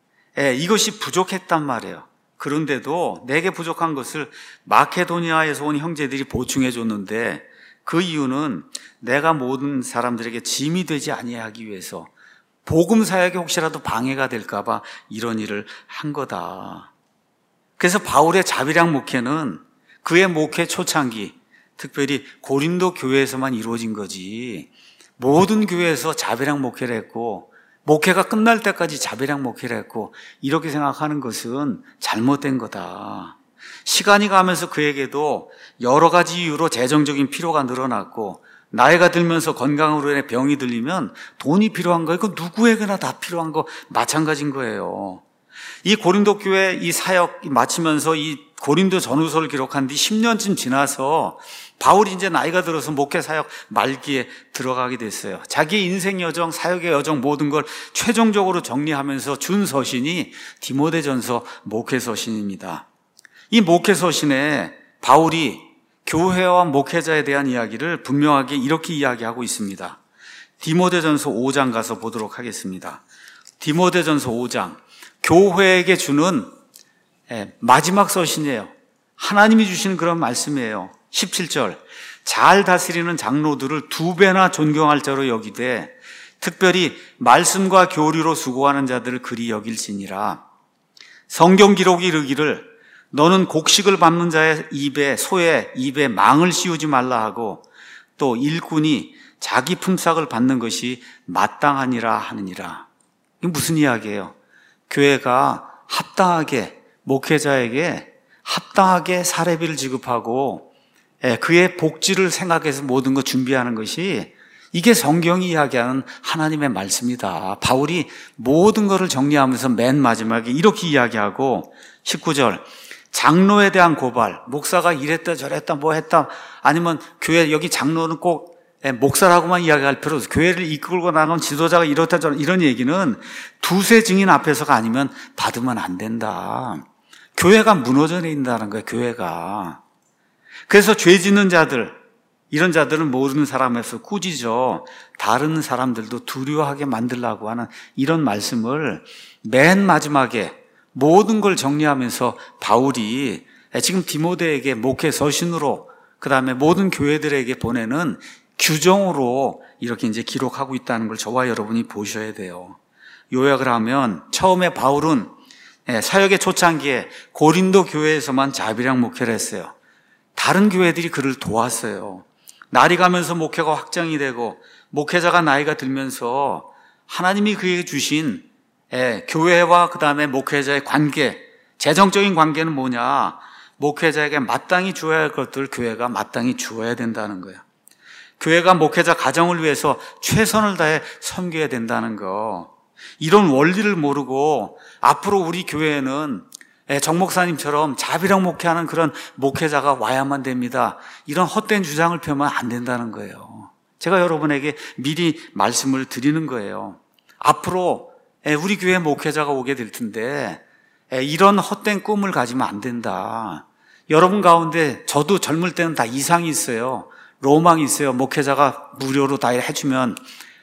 이것이 부족했단 말이에요. 그런데도 내게 부족한 것을 마케도니아에서 온 형제들이 보충해 줬는데 그 이유는 내가 모든 사람들에게 짐이 되지 아니하기 위해서 복음 사역에 혹시라도 방해가 될까 봐 이런 일을 한 거다. 그래서 바울의 자비랑 목회는 그의 목회 초창기, 특별히 고린도 교회에서만 이루어진 거지 모든 교회에서 자비랑 목회를 했고 목회가 끝날 때까지 자비랑 목회를 했고 이렇게 생각하는 것은 잘못된 거다. 시간이 가면서 그에게도 여러 가지 이유로 재정적인 필요가 늘어났고 나이가 들면서 건강으로 인해 병이 들리면 돈이 필요한 거예요. 그 누구에게나 다 필요한 거 마찬가지인 거예요. 이 고린도 교회 이 사역 마치면서 이 고린도 전후서를 기록한 뒤 10년쯤 지나서 바울이 이제 나이가 들어서 목회 사역 말기에 들어가게 됐어요. 자기의 인생 여정, 사역의 여정 모든 걸 최종적으로 정리하면서 준 서신이 디모데전서 목회 서신입니다. 이 목회 서신에 바울이 교회와 목회자에 대한 이야기를 분명하게 이렇게 이야기하고 있습니다. 디모데전서 5장 가서 보도록 하겠습니다. 디모데전서 5장 교회에게 주는 마지막 서신이에요. 하나님이 주시는 그런 말씀이에요. 17절 잘 다스리는 장로들을 2배나 존경할 자로 여기되 특별히 말씀과 교리로 수고하는 자들을 그리 여길지니라. 성경 기록이 이르기를 너는 곡식을 밟는 자의 입에 소의 입에 망을 씌우지 말라 하고 또 일꾼이 자기 품삯을 받는 것이 마땅하니라 하느니라. 이게 무슨 이야기예요? 교회가 합당하게 목회자에게 합당하게 사례비를 지급하고 그의 복지를 생각해서 모든 것 준비하는 것이 이게 성경이 이야기하는 하나님의 말씀이다. 바울이 모든 것을 정리하면서 맨 마지막에 이렇게 이야기하고 19절 장로에 대한 고발, 목사가 이랬다 저랬다 뭐 했다 아니면 교회 여기 장로는 꼭 목사라고만 이야기할 필요 없어요. 교회를 이끌고 나가는 지도자가 이렇다 저렇다 이런 얘기는 두세 증인 앞에서가 아니면 받으면 안 된다. 교회가 무너져 내린다는 거예요. 교회가. 그래서 죄 짓는 자들 이런 자들은 모르는 사람에서 꾸짖어 다른 사람들도 두려워하게 만들려고 하는 이런 말씀을 맨 마지막에 모든 걸 정리하면서 바울이 지금 디모데에게 목회 서신으로 그 다음에 모든 교회들에게 보내는 규정으로 이렇게 이제 기록하고 있다는 걸 저와 여러분이 보셔야 돼요. 요약을 하면 처음에 바울은 사역의 초창기에 고린도 교회에서만 자비랑 목회를 했어요. 다른 교회들이 그를 도왔어요. 날이 가면서 목회가 확장이 되고 목회자가 나이가 들면서 하나님이 그에게 주신 교회와 그 다음에 목회자의 관계, 재정적인 관계는 뭐냐? 목회자에게 마땅히 주어야 할 것들을 교회가 마땅히 주어야 된다는 거예요. 교회가 목회자 가정을 위해서 최선을 다해 섬겨야 된다는 거. 이런 원리를 모르고 앞으로 우리 교회에는 정 목사님처럼 자비랑 목회하는 그런 목회자가 와야만 됩니다. 이런 헛된 주장을 펴면 안 된다는 거예요. 제가 여러분에게 미리 말씀을 드리는 거예요. 앞으로 우리 교회 목회자가 오게 될 텐데 이런 헛된 꿈을 가지면 안 된다. 여러분 가운데 저도 젊을 때는 다 이상이 있어요. 로망이 있어요. 목회자가 무료로 다 해주면.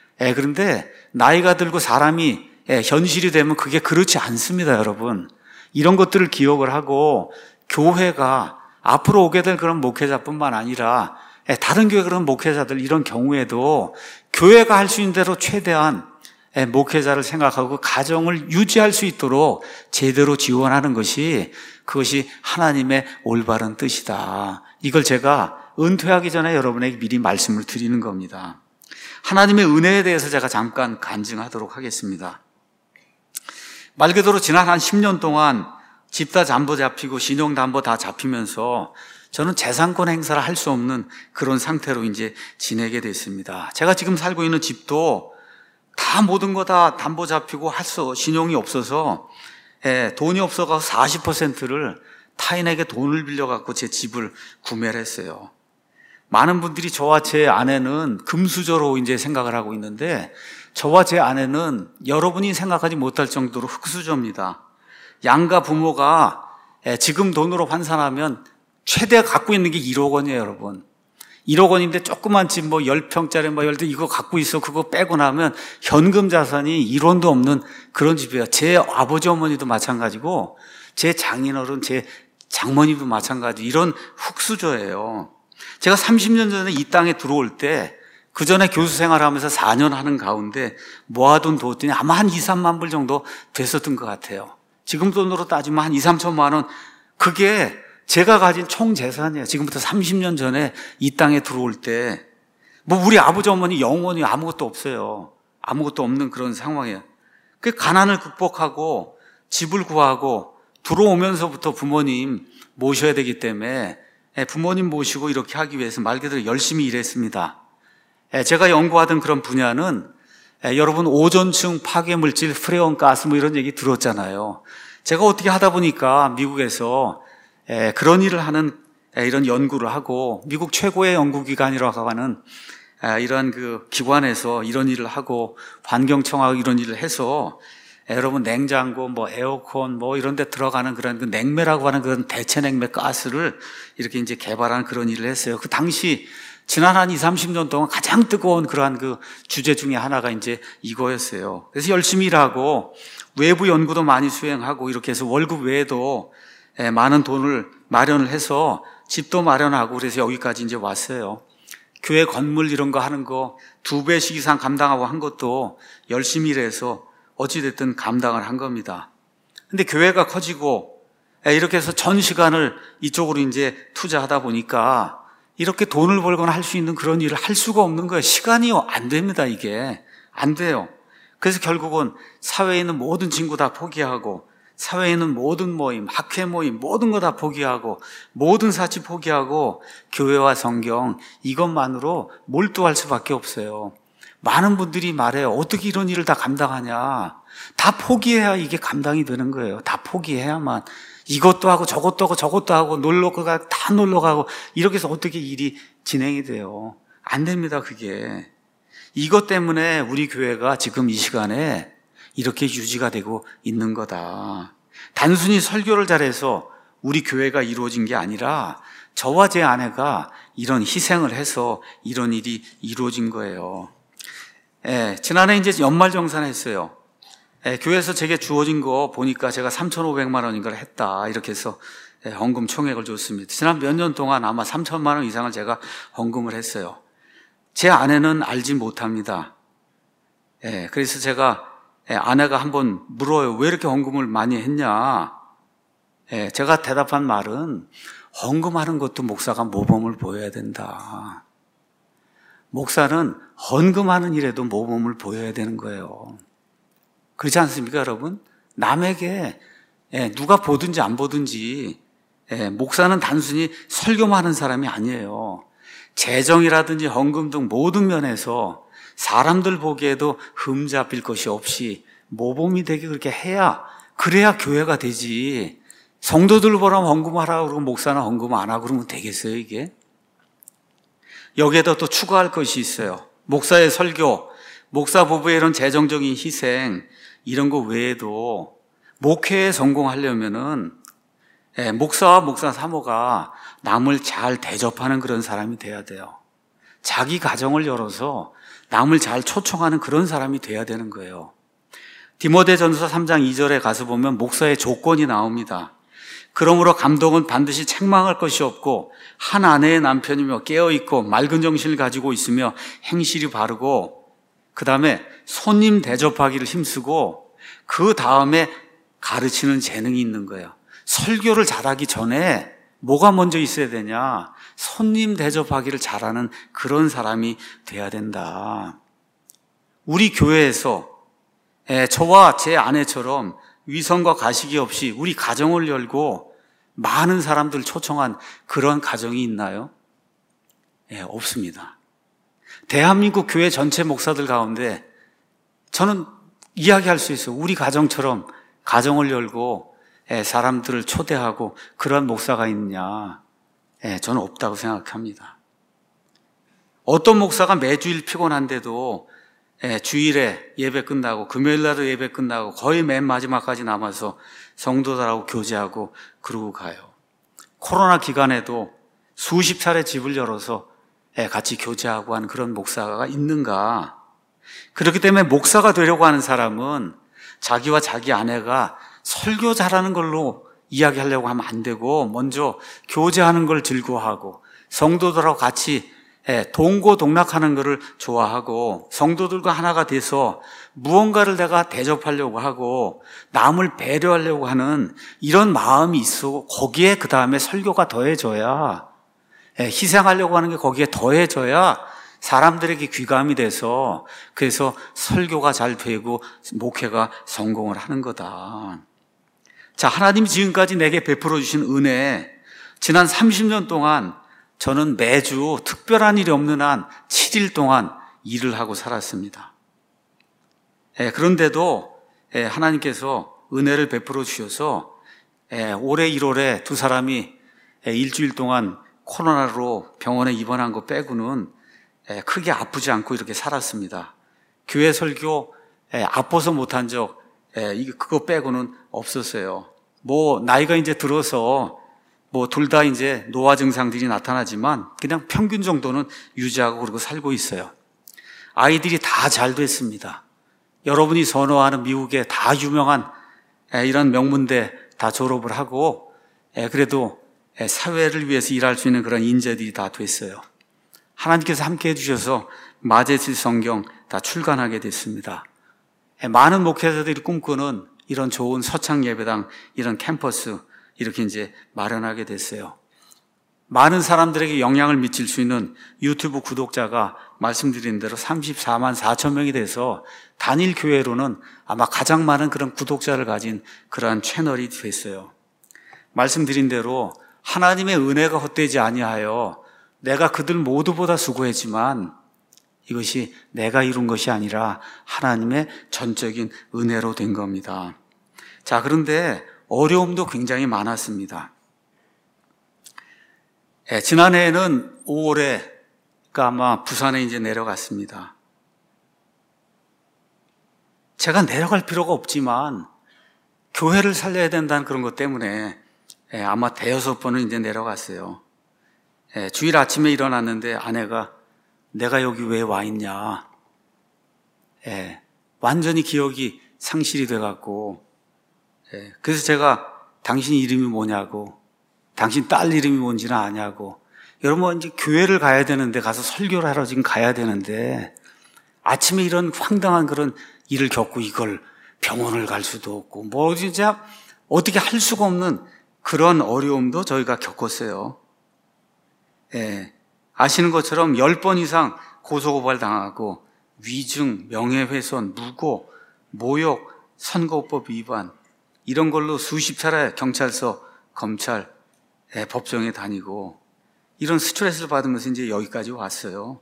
그런데 나이가 들고 사람이 현실이 되면 그게 그렇지 않습니다, 여러분. 이런 것들을 기억을 하고 교회가 앞으로 오게 될 그런 목회자뿐만 아니라 다른 교회 그런 목회자들 이런 경우에도 교회가 할 수 있는 대로 최대한 목회자를 생각하고 가정을 유지할 수 있도록 제대로 지원하는 것이 그것이 하나님의 올바른 뜻이다. 이걸 제가 은퇴하기 전에 여러분에게 미리 말씀을 드리는 겁니다. 하나님의 은혜에 대해서 제가 잠깐 간증하도록 하겠습니다. 말 그대로 지난 한 10년 동안 집 다 담보 잡히고 신용담보 다 잡히면서 저는 재산권 행사를 할 수 없는 그런 상태로 이제 지내게 됐습니다. 제가 지금 살고 있는 집도 다 모든 거 다 담보 잡히고 신용이 없어서 돈이 없어서 40%를 타인에게 돈을 빌려갖고 제 집을 구매를 했어요. 많은 분들이 저와 제 아내는 금수저로 이제 생각을 하고 있는데 저와 제 아내는 여러분이 생각하지 못할 정도로 흙수저입니다. 양가 부모가 지금 돈으로 환산하면 최대 갖고 있는 게 1억 원이에요, 여러분. 1억 원인데 조그만 집 10평짜리 이거 갖고 있어. 그거 빼고 나면 현금 자산이 1원도 없는 그런 집이에요. 제 아버지 어머니도 마찬가지고 제 장인어른, 제 장모님도 마찬가지. 이런 흙수저예요. 제가 30년 전에 이 땅에 들어올 때 그 전에 교수 생활하면서 4년 하는 가운데 모아둔 돈이 아마 한 2, 3만 불 정도 됐었던 것 같아요. 지금 돈으로 따지면 한 2, 3천만 원. 그게 제가 가진 총 재산이에요. 지금부터 30년 전에 이 땅에 들어올 때 우리 아버지 어머니 영원히 아무것도 없어요. 아무것도 없는 그런 상황이에요. 그 가난을 극복하고 집을 구하고 들어오면서부터 부모님 모셔야 되기 때문에 부모님 모시고 이렇게 하기 위해서 말 그대로 열심히 일했습니다. 제가 연구하던 그런 분야는 여러분 오존층 파괴물질 프레온 가스 이런 얘기 들었잖아요. 제가 어떻게 하다 보니까 미국에서 그런 일을 하는 이런 연구를 하고 미국 최고의 연구기관이라고 하는 이런 그 기관에서 이런 일을 하고 환경청하고 이런 일을 해서 여러분 냉장고 에어컨 이런 데 들어가는 그런 그 냉매라고 하는 그런 대체 냉매 가스를 이렇게 이제 개발한 그런 일을 했어요. 그 당시 지난 한 20, 30년 동안 가장 뜨거운 그러한 그 주제 중에 하나가 이제 이거였어요. 그래서 열심히 일하고 외부 연구도 많이 수행하고 이렇게 해서 월급 외에도 많은 돈을 마련을 해서 집도 마련하고 그래서 여기까지 이제 왔어요. 교회 건물 이런 거 하는 거 2배씩 이상 감당하고 한 것도 열심히 일해서 어찌됐든 감당을 한 겁니다. 근데 교회가 커지고 이렇게 해서 전 시간을 이쪽으로 이제 투자하다 보니까 이렇게 돈을 벌거나 할 수 있는 그런 일을 할 수가 없는 거예요. 시간이 안 됩니다, 이게. 안 돼요. 그래서 결국은 사회에 있는 모든 친구 다 포기하고 사회에 있는 모든 모임, 학회 모임, 모든 거 다 포기하고 모든 사치 포기하고 교회와 성경 이것만으로 몰두할 수밖에 없어요. 많은 분들이 말해요. 어떻게 이런 일을 다 감당하냐. 다 포기해야 이게 감당이 되는 거예요. 다 포기해야만. 이것도 하고 저것도 하고 다 놀러 가고 이렇게 해서 어떻게 일이 진행이 돼요. 안 됩니다, 그게. 이것 때문에 우리 교회가 지금 이 시간에 이렇게 유지가 되고 있는 거다. 단순히 설교를 잘해서 우리 교회가 이루어진 게 아니라 저와 제 아내가 이런 희생을 해서 이런 일이 이루어진 거예요. 지난해 이제 연말정산 했어요. 교회에서 제게 주어진 거 보니까 제가 3,500만 원인가를 했다. 이렇게 해서 헌금 총액을 줬습니다. 지난 몇 년 동안 아마 3천만 원 이상을 제가 헌금을 했어요. 제 아내는 알지 못합니다. 그래서 제가 아내가 한번 물어요. 왜 이렇게 헌금을 많이 했냐? 제가 대답한 말은 헌금하는 것도 목사가 모범을 보여야 된다. 목사는 헌금하는 일에도 모범을 보여야 되는 거예요. 그렇지 않습니까, 여러분? 남에게 누가 보든지 안 보든지 목사는 단순히 설교만 하는 사람이 아니에요. 재정이라든지 헌금 등 모든 면에서 사람들 보기에도 흠잡힐 것이 없이 모범이 되게 그렇게 그래야 교회가 되지. 성도들 보라면 헌금하라고 그러고 목사는 헌금 안 하고 그러면 되겠어요, 이게? 여기에다 또 추가할 것이 있어요. 목사의 설교, 목사 부부의 이런 재정적인 희생, 이런 거 외에도 목회에 성공하려면은 목사와 목사 사모가 남을 잘 대접하는 그런 사람이 돼야 돼요. 자기 가정을 열어서 남을 잘 초청하는 그런 사람이 돼야 되는 거예요. 디모데전서 3장 2절에 가서 보면 목사의 조건이 나옵니다. 그러므로 감독은 반드시 책망할 것이 없고 한 아내의 남편이며 깨어있고 맑은 정신을 가지고 있으며 행실이 바르고 그 다음에 손님 대접하기를 힘쓰고 그 다음에 가르치는 재능이 있는 거예요. 설교를 잘하기 전에 뭐가 먼저 있어야 되냐? 손님 대접하기를 잘하는 그런 사람이 돼야 된다. 우리 교회에서 저와 제 아내처럼 위선과 가식이 없이 우리 가정을 열고 많은 사람들 초청한 그런 가정이 있나요? 없습니다. 대한민국 교회 전체 목사들 가운데 저는 이야기할 수 있어요. 우리 가정처럼 가정을 열고 사람들을 초대하고 그런 목사가 있느냐? 저는 없다고 생각합니다. 어떤 목사가 매주일 피곤한데도 주일에 예배 끝나고 금요일 날도 예배 끝나고 거의 맨 마지막까지 남아서 성도들하고 교제하고 그러고 가요. 코로나 기간에도 수십 차례 집을 열어서 같이 교제하고 하는 그런 목사가 있는가? 그렇기 때문에 목사가 되려고 하는 사람은 자기와 자기 아내가 설교 잘하는 걸로 이야기하려고 하면 안 되고 먼저 교제하는 걸 즐거워하고 성도들하고 같이 동고동락하는 것을 좋아하고 성도들과 하나가 돼서 무언가를 내가 대접하려고 하고 남을 배려하려고 하는 이런 마음이 있어. 거기에 그 다음에 설교가 더해져야, 희생하려고 하는 게 거기에 더해져야 사람들에게 귀감이 돼서 그래서 설교가 잘 되고 목회가 성공을 하는 거다. 자, 하나님이 지금까지 내게 베풀어 주신 은혜, 지난 30년 동안 저는 매주 특별한 일이 없는 한 7일 동안 일을 하고 살았습니다. 그런데도 하나님께서 은혜를 베풀어 주셔서 올해 1월에 두 사람이 일주일 동안 코로나로 병원에 입원한 거 빼고는 크게 아프지 않고 이렇게 살았습니다. 교회 설교 아파서 못한 적 그거 빼고는 없었어요. 나이가 이제 들어서 둘 다 이제 노화 증상들이 나타나지만 그냥 평균 정도는 유지하고 그러고 살고 있어요. 아이들이 다 잘 됐습니다. 여러분이 선호하는 미국의 다 유명한 이런 명문대 다 졸업을 하고 그래도 사회를 위해서 일할 수 있는 그런 인재들이 다 됐어요. 하나님께서 함께 해주셔서 마제스 성경 다 출간하게 됐습니다. 많은 목회자들이 꿈꾸는 이런 좋은 서창 예배당, 이런 캠퍼스 이렇게 이제 마련하게 됐어요. 많은 사람들에게 영향을 미칠 수 있는 유튜브 구독자가 말씀드린 대로 34만 4천 명이 돼서 단일 교회로는 아마 가장 많은 그런 구독자를 가진 그러한 채널이 됐어요. 말씀드린 대로 하나님의 은혜가 헛되지 아니하여 내가 그들 모두보다 수고했지만 이것이 내가 이룬 것이 아니라 하나님의 전적인 은혜로 된 겁니다. 자, 그런데 어려움도 굉장히 많았습니다. 지난해에는 5월에 아마 부산에 이제 내려갔습니다. 제가 내려갈 필요가 없지만 교회를 살려야 된다는 그런 것 때문에 아마 대여섯 번은 이제 내려갔어요. 주일 아침에 일어났는데 아내가 내가 여기 왜 와 있냐. 완전히 기억이 상실이 돼갖고 그래서 제가 당신 이름이 뭐냐고, 당신 딸 이름이 뭔지는 아냐고. 여러분 이제 교회를 가야 되는데 가서 설교를 하러 지금 가야 되는데 아침에 이런 황당한 그런 일을 겪고 이걸 병원을 갈 수도 없고 진짜 어떻게 할 수가 없는 그런 어려움도 저희가 겪었어요. 아시는 것처럼 10번 이상 고소고발 당하고 위증, 명예훼손, 무고, 모욕, 선거법 위반 이런 걸로 수십 차례 경찰서, 검찰, 법정에 다니고 이런 스트레스를 받으면서 이제 여기까지 왔어요.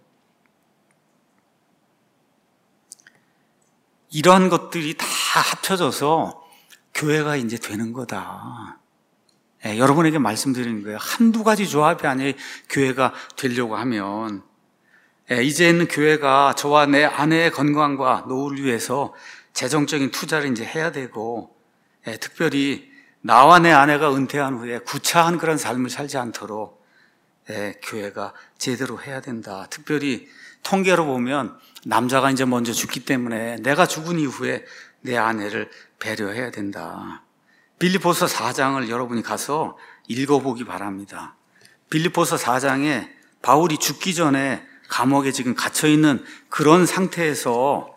이런 것들이 다 합쳐져서 교회가 이제 되는 거다. 여러분에게 말씀드리는 거예요. 한두 가지 조합이 아니라 교회가 되려고 하면 이제는 교회가 저와 내 아내의 건강과 노후를 위해서 재정적인 투자를 이제 해야 되고 특별히 나와 내 아내가 은퇴한 후에 구차한 그런 삶을 살지 않도록 교회가 제대로 해야 된다. 특별히 통계로 보면 남자가 이제 먼저 죽기 때문에 내가 죽은 이후에 내 아내를 배려해야 된다. 빌립보서 4장을 여러분이 가서 읽어보기 바랍니다. 빌립보서 4장에 바울이 죽기 전에 감옥에 지금 갇혀있는 그런 상태에서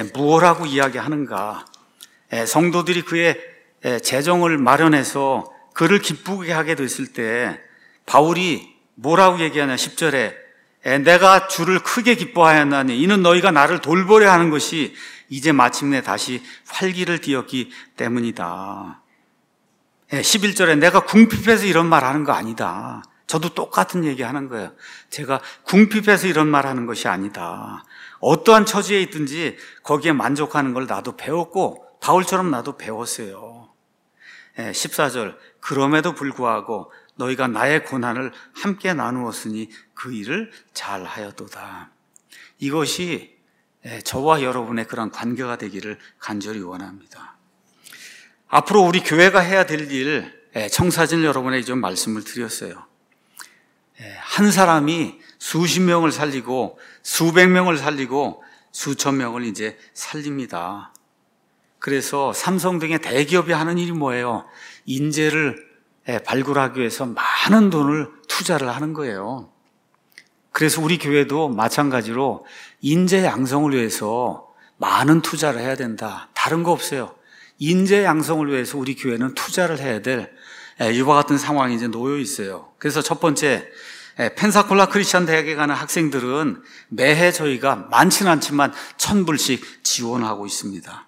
무엇라고 이야기하는가. 성도들이 그의 재정을 마련해서 그를 기쁘게 하게 됐을 때 바울이 뭐라고 얘기하냐 10절에 내가 주를 크게 기뻐하였나니 이는 너희가 나를 돌보려 하는 것이 이제 마침내 다시 활기를 띠었기 때문이다. 11절에 내가 궁핍해서 이런 말 하는 거 아니다. 저도 똑같은 얘기 하는 거예요. 제가 궁핍해서 이런 말 하는 것이 아니다. 어떠한 처지에 있든지 거기에 만족하는 걸 나도 배웠고 바울처럼 나도 배웠어요. 14절 그럼에도 불구하고 너희가 나의 고난을 함께 나누었으니 그 일을 잘하였도다. 이것이 저와 여러분의 그런 관계가 되기를 간절히 원합니다. 앞으로 우리 교회가 해야 될 일, 청사진 여러분에게 좀 말씀을 드렸어요. 한 사람이 수십 명을 살리고 수백 명을 살리고 수천 명을 이제 살립니다. 그래서 삼성 등의 대기업이 하는 일이 뭐예요? 인재를 발굴하기 위해서 많은 돈을 투자를 하는 거예요. 그래서 우리 교회도 마찬가지로 인재 양성을 위해서 많은 투자를 해야 된다. 다른 거 없어요. 인재 양성을 위해서 우리 교회는 투자를 해야 될 이와 같은 상황이 이제 놓여 있어요. 그래서 첫 번째, 펜사콜라 크리스천 대학에 가는 학생들은 매해 저희가 많지는 않지만 1,000불씩 지원하고 있습니다.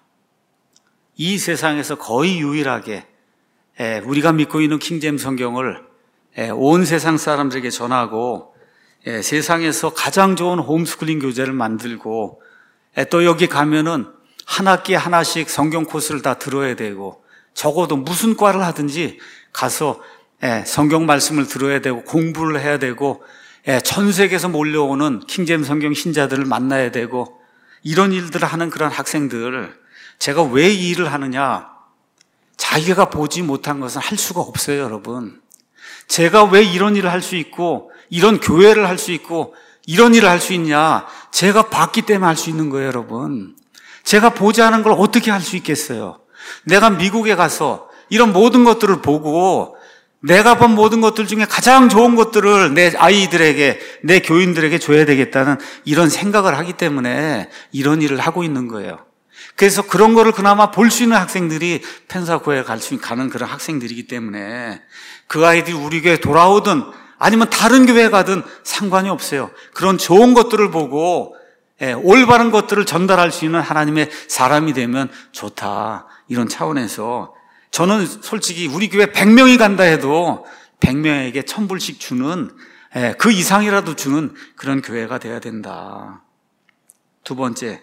이 세상에서 거의 유일하게 우리가 믿고 있는 킹제임스 성경을 온 세상 사람들에게 전하고 세상에서 가장 좋은 홈스쿨링 교재를 만들고 또 여기 가면은 한 학기에 하나씩 성경 코스를 다 들어야 되고 적어도 무슨 과를 하든지 가서 성경 말씀을 들어야 되고 공부를 해야 되고 전 세계에서 몰려오는 킹제임스 성경 신자들을 만나야 되고 이런 일들을 하는 그런 학생들, 제가 왜 이 일을 하느냐? 자기가 보지 못한 것은 할 수가 없어요, 여러분. 제가 왜 이런 일을 할 수 있고 이런 교회를 할 수 있고 이런 일을 할 수 있냐? 제가 봤기 때문에 할 수 있는 거예요, 여러분. 제가 보지 않은 걸 어떻게 할 수 있겠어요? 내가 미국에 가서 이런 모든 것들을 보고 내가 본 모든 것들 중에 가장 좋은 것들을 내 아이들에게, 내 교인들에게 줘야 되겠다는 이런 생각을 하기 때문에 이런 일을 하고 있는 거예요. 그래서 그런 거를 그나마 볼 수 있는 학생들이 펜사코에 가는 그런 학생들이기 때문에 그 아이들이 우리 교회에 돌아오든 아니면 다른 교회에 가든 상관이 없어요. 그런 좋은 것들을 보고 올바른 것들을 전달할 수 있는 하나님의 사람이 되면 좋다. 이런 차원에서 저는 솔직히 우리 교회 100명이 간다 해도 100명에게 1,000불씩 주는 그 이상이라도 주는 그런 교회가 돼야 된다. 두 번째,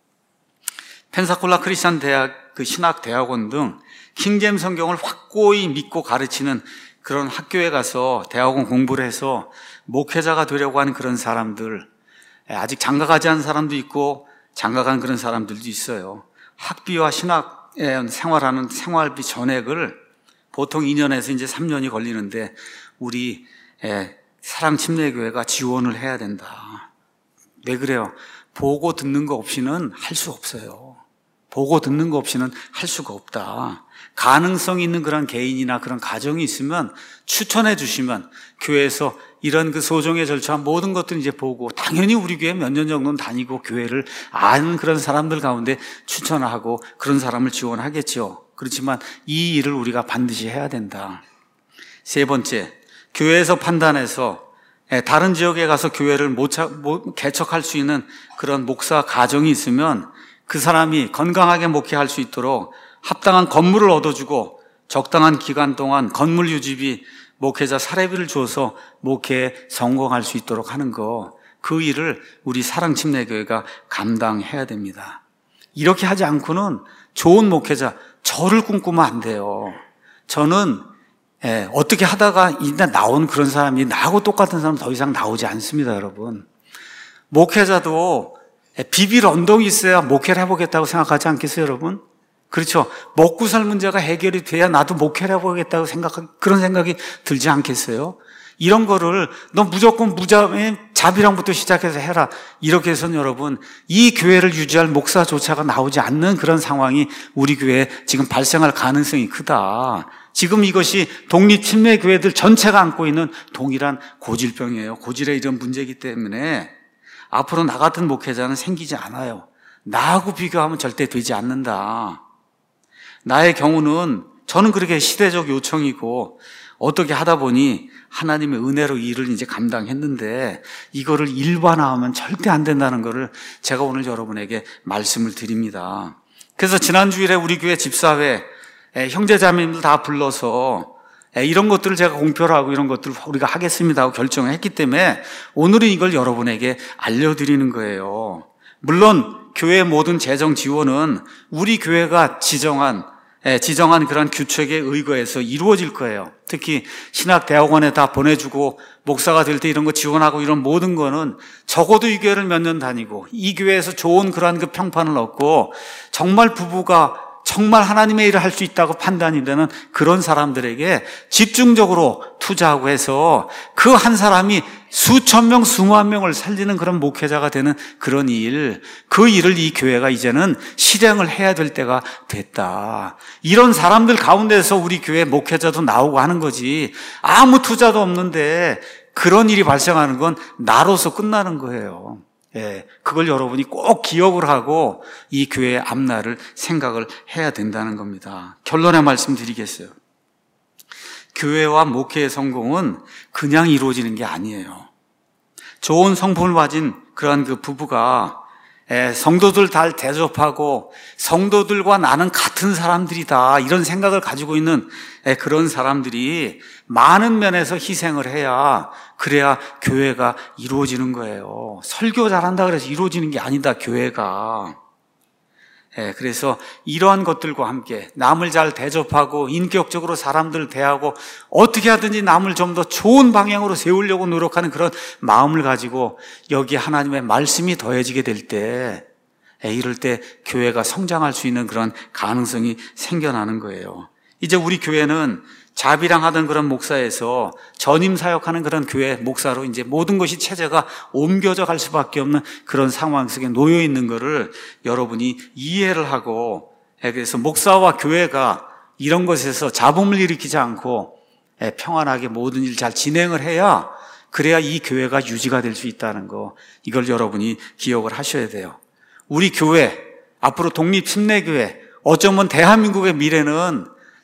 펜사콜라 크리스천 대학, 그 신학 대학원 등 킹제임스 성경을 확고히 믿고 가르치는 그런 학교에 가서 대학원 공부를 해서 목회자가 되려고 하는 그런 사람들, 아직 장가가지 않은 사람도 있고 장가간 그런 사람들도 있어요. 학비와 신학 생활하는 생활비 전액을 보통 2년에서 이제 3년이 걸리는데 우리 사랑침례교회가 지원을 해야 된다. 왜 그래요? 보고 듣는 거 없이는 할 수 없어요. 보고 듣는 거 없이는 할 수가 없다. 가능성 있는 그런 개인이나 그런 가정이 있으면 추천해 주시면 교회에서 이런 그 소정의 절차 모든 것들을 이제 보고 당연히 우리 교회 몇 년 정도는 다니고 교회를 아는 그런 사람들 가운데 추천하고 그런 사람을 지원하겠죠. 그렇지만 이 일을 우리가 반드시 해야 된다. 세 번째, 교회에서 판단해서 다른 지역에 가서 교회를 개척할 수 있는 그런 목사 가정이 있으면 그 사람이 건강하게 목회할 수 있도록 합당한 건물을 얻어주고 적당한 기간 동안 건물 유지비, 목회자 사례비를 줘서 목회에 성공할 수 있도록 하는 거, 그 일을 우리 사랑침례교회가 감당해야 됩니다. 이렇게 하지 않고는 좋은 목회자, 저를 꿈꾸면 안 돼요. 저는 어떻게 하다가 일단 나온 그런 사람이 나하고 똑같은 사람 더 이상 나오지 않습니다, 여러분. 목회자도 비빌 언덕이 있어야 목회를 해보겠다고 생각하지 않겠어요, 여러분? 그렇죠. 먹고 살 문제가 해결이 돼야 나도 목회를 해보겠다고 그런 생각이 들지 않겠어요? 이런 거를 너 무조건 자비랑부터 시작해서 해라. 이렇게 해서는 여러분, 이 교회를 유지할 목사조차가 나오지 않는 그런 상황이 우리 교회에 지금 발생할 가능성이 크다. 지금 이것이 독립침례교회들 전체가 안고 있는 동일한 고질병이에요. 고질의 이런 문제이기 때문에 앞으로 나 같은 목회자는 생기지 않아요. 나하고 비교하면 절대 되지 않는다. 나의 경우는 저는 그렇게 시대적 요청이고 어떻게 하다 보니 하나님의 은혜로 일을 이제 감당했는데 이거를 일반화하면 절대 안 된다는 거를 제가 오늘 여러분에게 말씀을 드립니다. 그래서 지난 주일에 우리 교회 집사회 형제자매님들 다 불러서 이런 것들을 제가 공표를 하고 이런 것들을 우리가 하겠습니다 하고 결정을 했기 때문에 오늘은 이걸 여러분에게 알려드리는 거예요. 물론 교회의 모든 재정 지원은 우리 교회가 지정한 그런 규칙에 의거해서 이루어질 거예요. 특히 신학대학원에 다 보내주고 목사가 될 때 이런 거 지원하고 이런 모든 거는 적어도 이 교회를 몇 년 다니고 이 교회에서 좋은 그러한 그 평판을 얻고 정말 부부가 정말 하나님의 일을 할 수 있다고 판단이 되는 그런 사람들에게 집중적으로 투자하고 해서 그 한 사람이 수천 명, 수만 명을 살리는 그런 목회자가 되는 그런 일, 그 일을 이 교회가 이제는 실행을 해야 될 때가 됐다. 이런 사람들 가운데서 우리 교회 목회자도 나오고 하는 거지 아무 투자도 없는데 그런 일이 발생하는 건 나로서 끝나는 거예요. 그걸 여러분이 꼭 기억을 하고 이 교회의 앞날을 생각을 해야 된다는 겁니다. 결론의 말씀 드리겠어요. 교회와 목회의 성공은 그냥 이루어지는 게 아니에요. 좋은 성품을 가진 그러한 그 부부가 성도들 잘 대접하고 성도들과 나는 같은 사람들이다 이런 생각을 가지고 있는 그런 사람들이 많은 면에서 희생을 해야 그래야 교회가 이루어지는 거예요. 설교 잘한다 그래서 이루어지는 게 아니다 교회가. 그래서 이러한 것들과 함께 남을 잘 대접하고 인격적으로 사람들을 대하고 어떻게 하든지 남을 좀 더 좋은 방향으로 세우려고 노력하는 그런 마음을 가지고 여기에 하나님의 말씀이 더해지게 될 때 이럴 때 교회가 성장할 수 있는 그런 가능성이 생겨나는 거예요. 이제 우리 교회는 자비랑 하던 그런 목사에서 전임 사역하는 그런 교회 목사로 이제 모든 것이 체제가 옮겨져 갈 수밖에 없는 그런 상황 속에 놓여 있는 거를 여러분이 이해를 하고 그래서 목사와 교회가 이런 것에서 잡음을 일으키지 않고 평안하게 모든 일 잘 진행을 해야 그래야 이 교회가 유지가 될 수 있다는 거 이걸 여러분이 기억을 하셔야 돼요. 우리 교회 앞으로 독립침례교회 어쩌면 대한민국의 미래는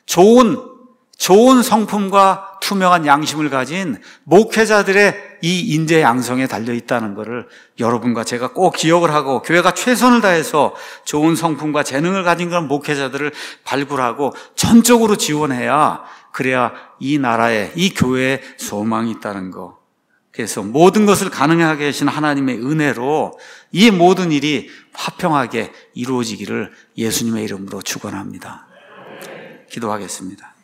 좋은 성품과 투명한 양심을 가진 목회자들의 이 인재 양성에 달려 있다는 것을 여러분과 제가 꼭 기억을 하고 교회가 최선을 다해서 좋은 성품과 재능을 가진 그런 목회자들을 발굴하고 전적으로 지원해야 그래야 이 나라에 이 교회에 소망이 있다는 거. 그래서 모든 것을 가능하게 하신 하나님의 은혜로 이 모든 일이 화평하게 이루어지기를 예수님의 이름으로 축원합니다. 기도하겠습니다.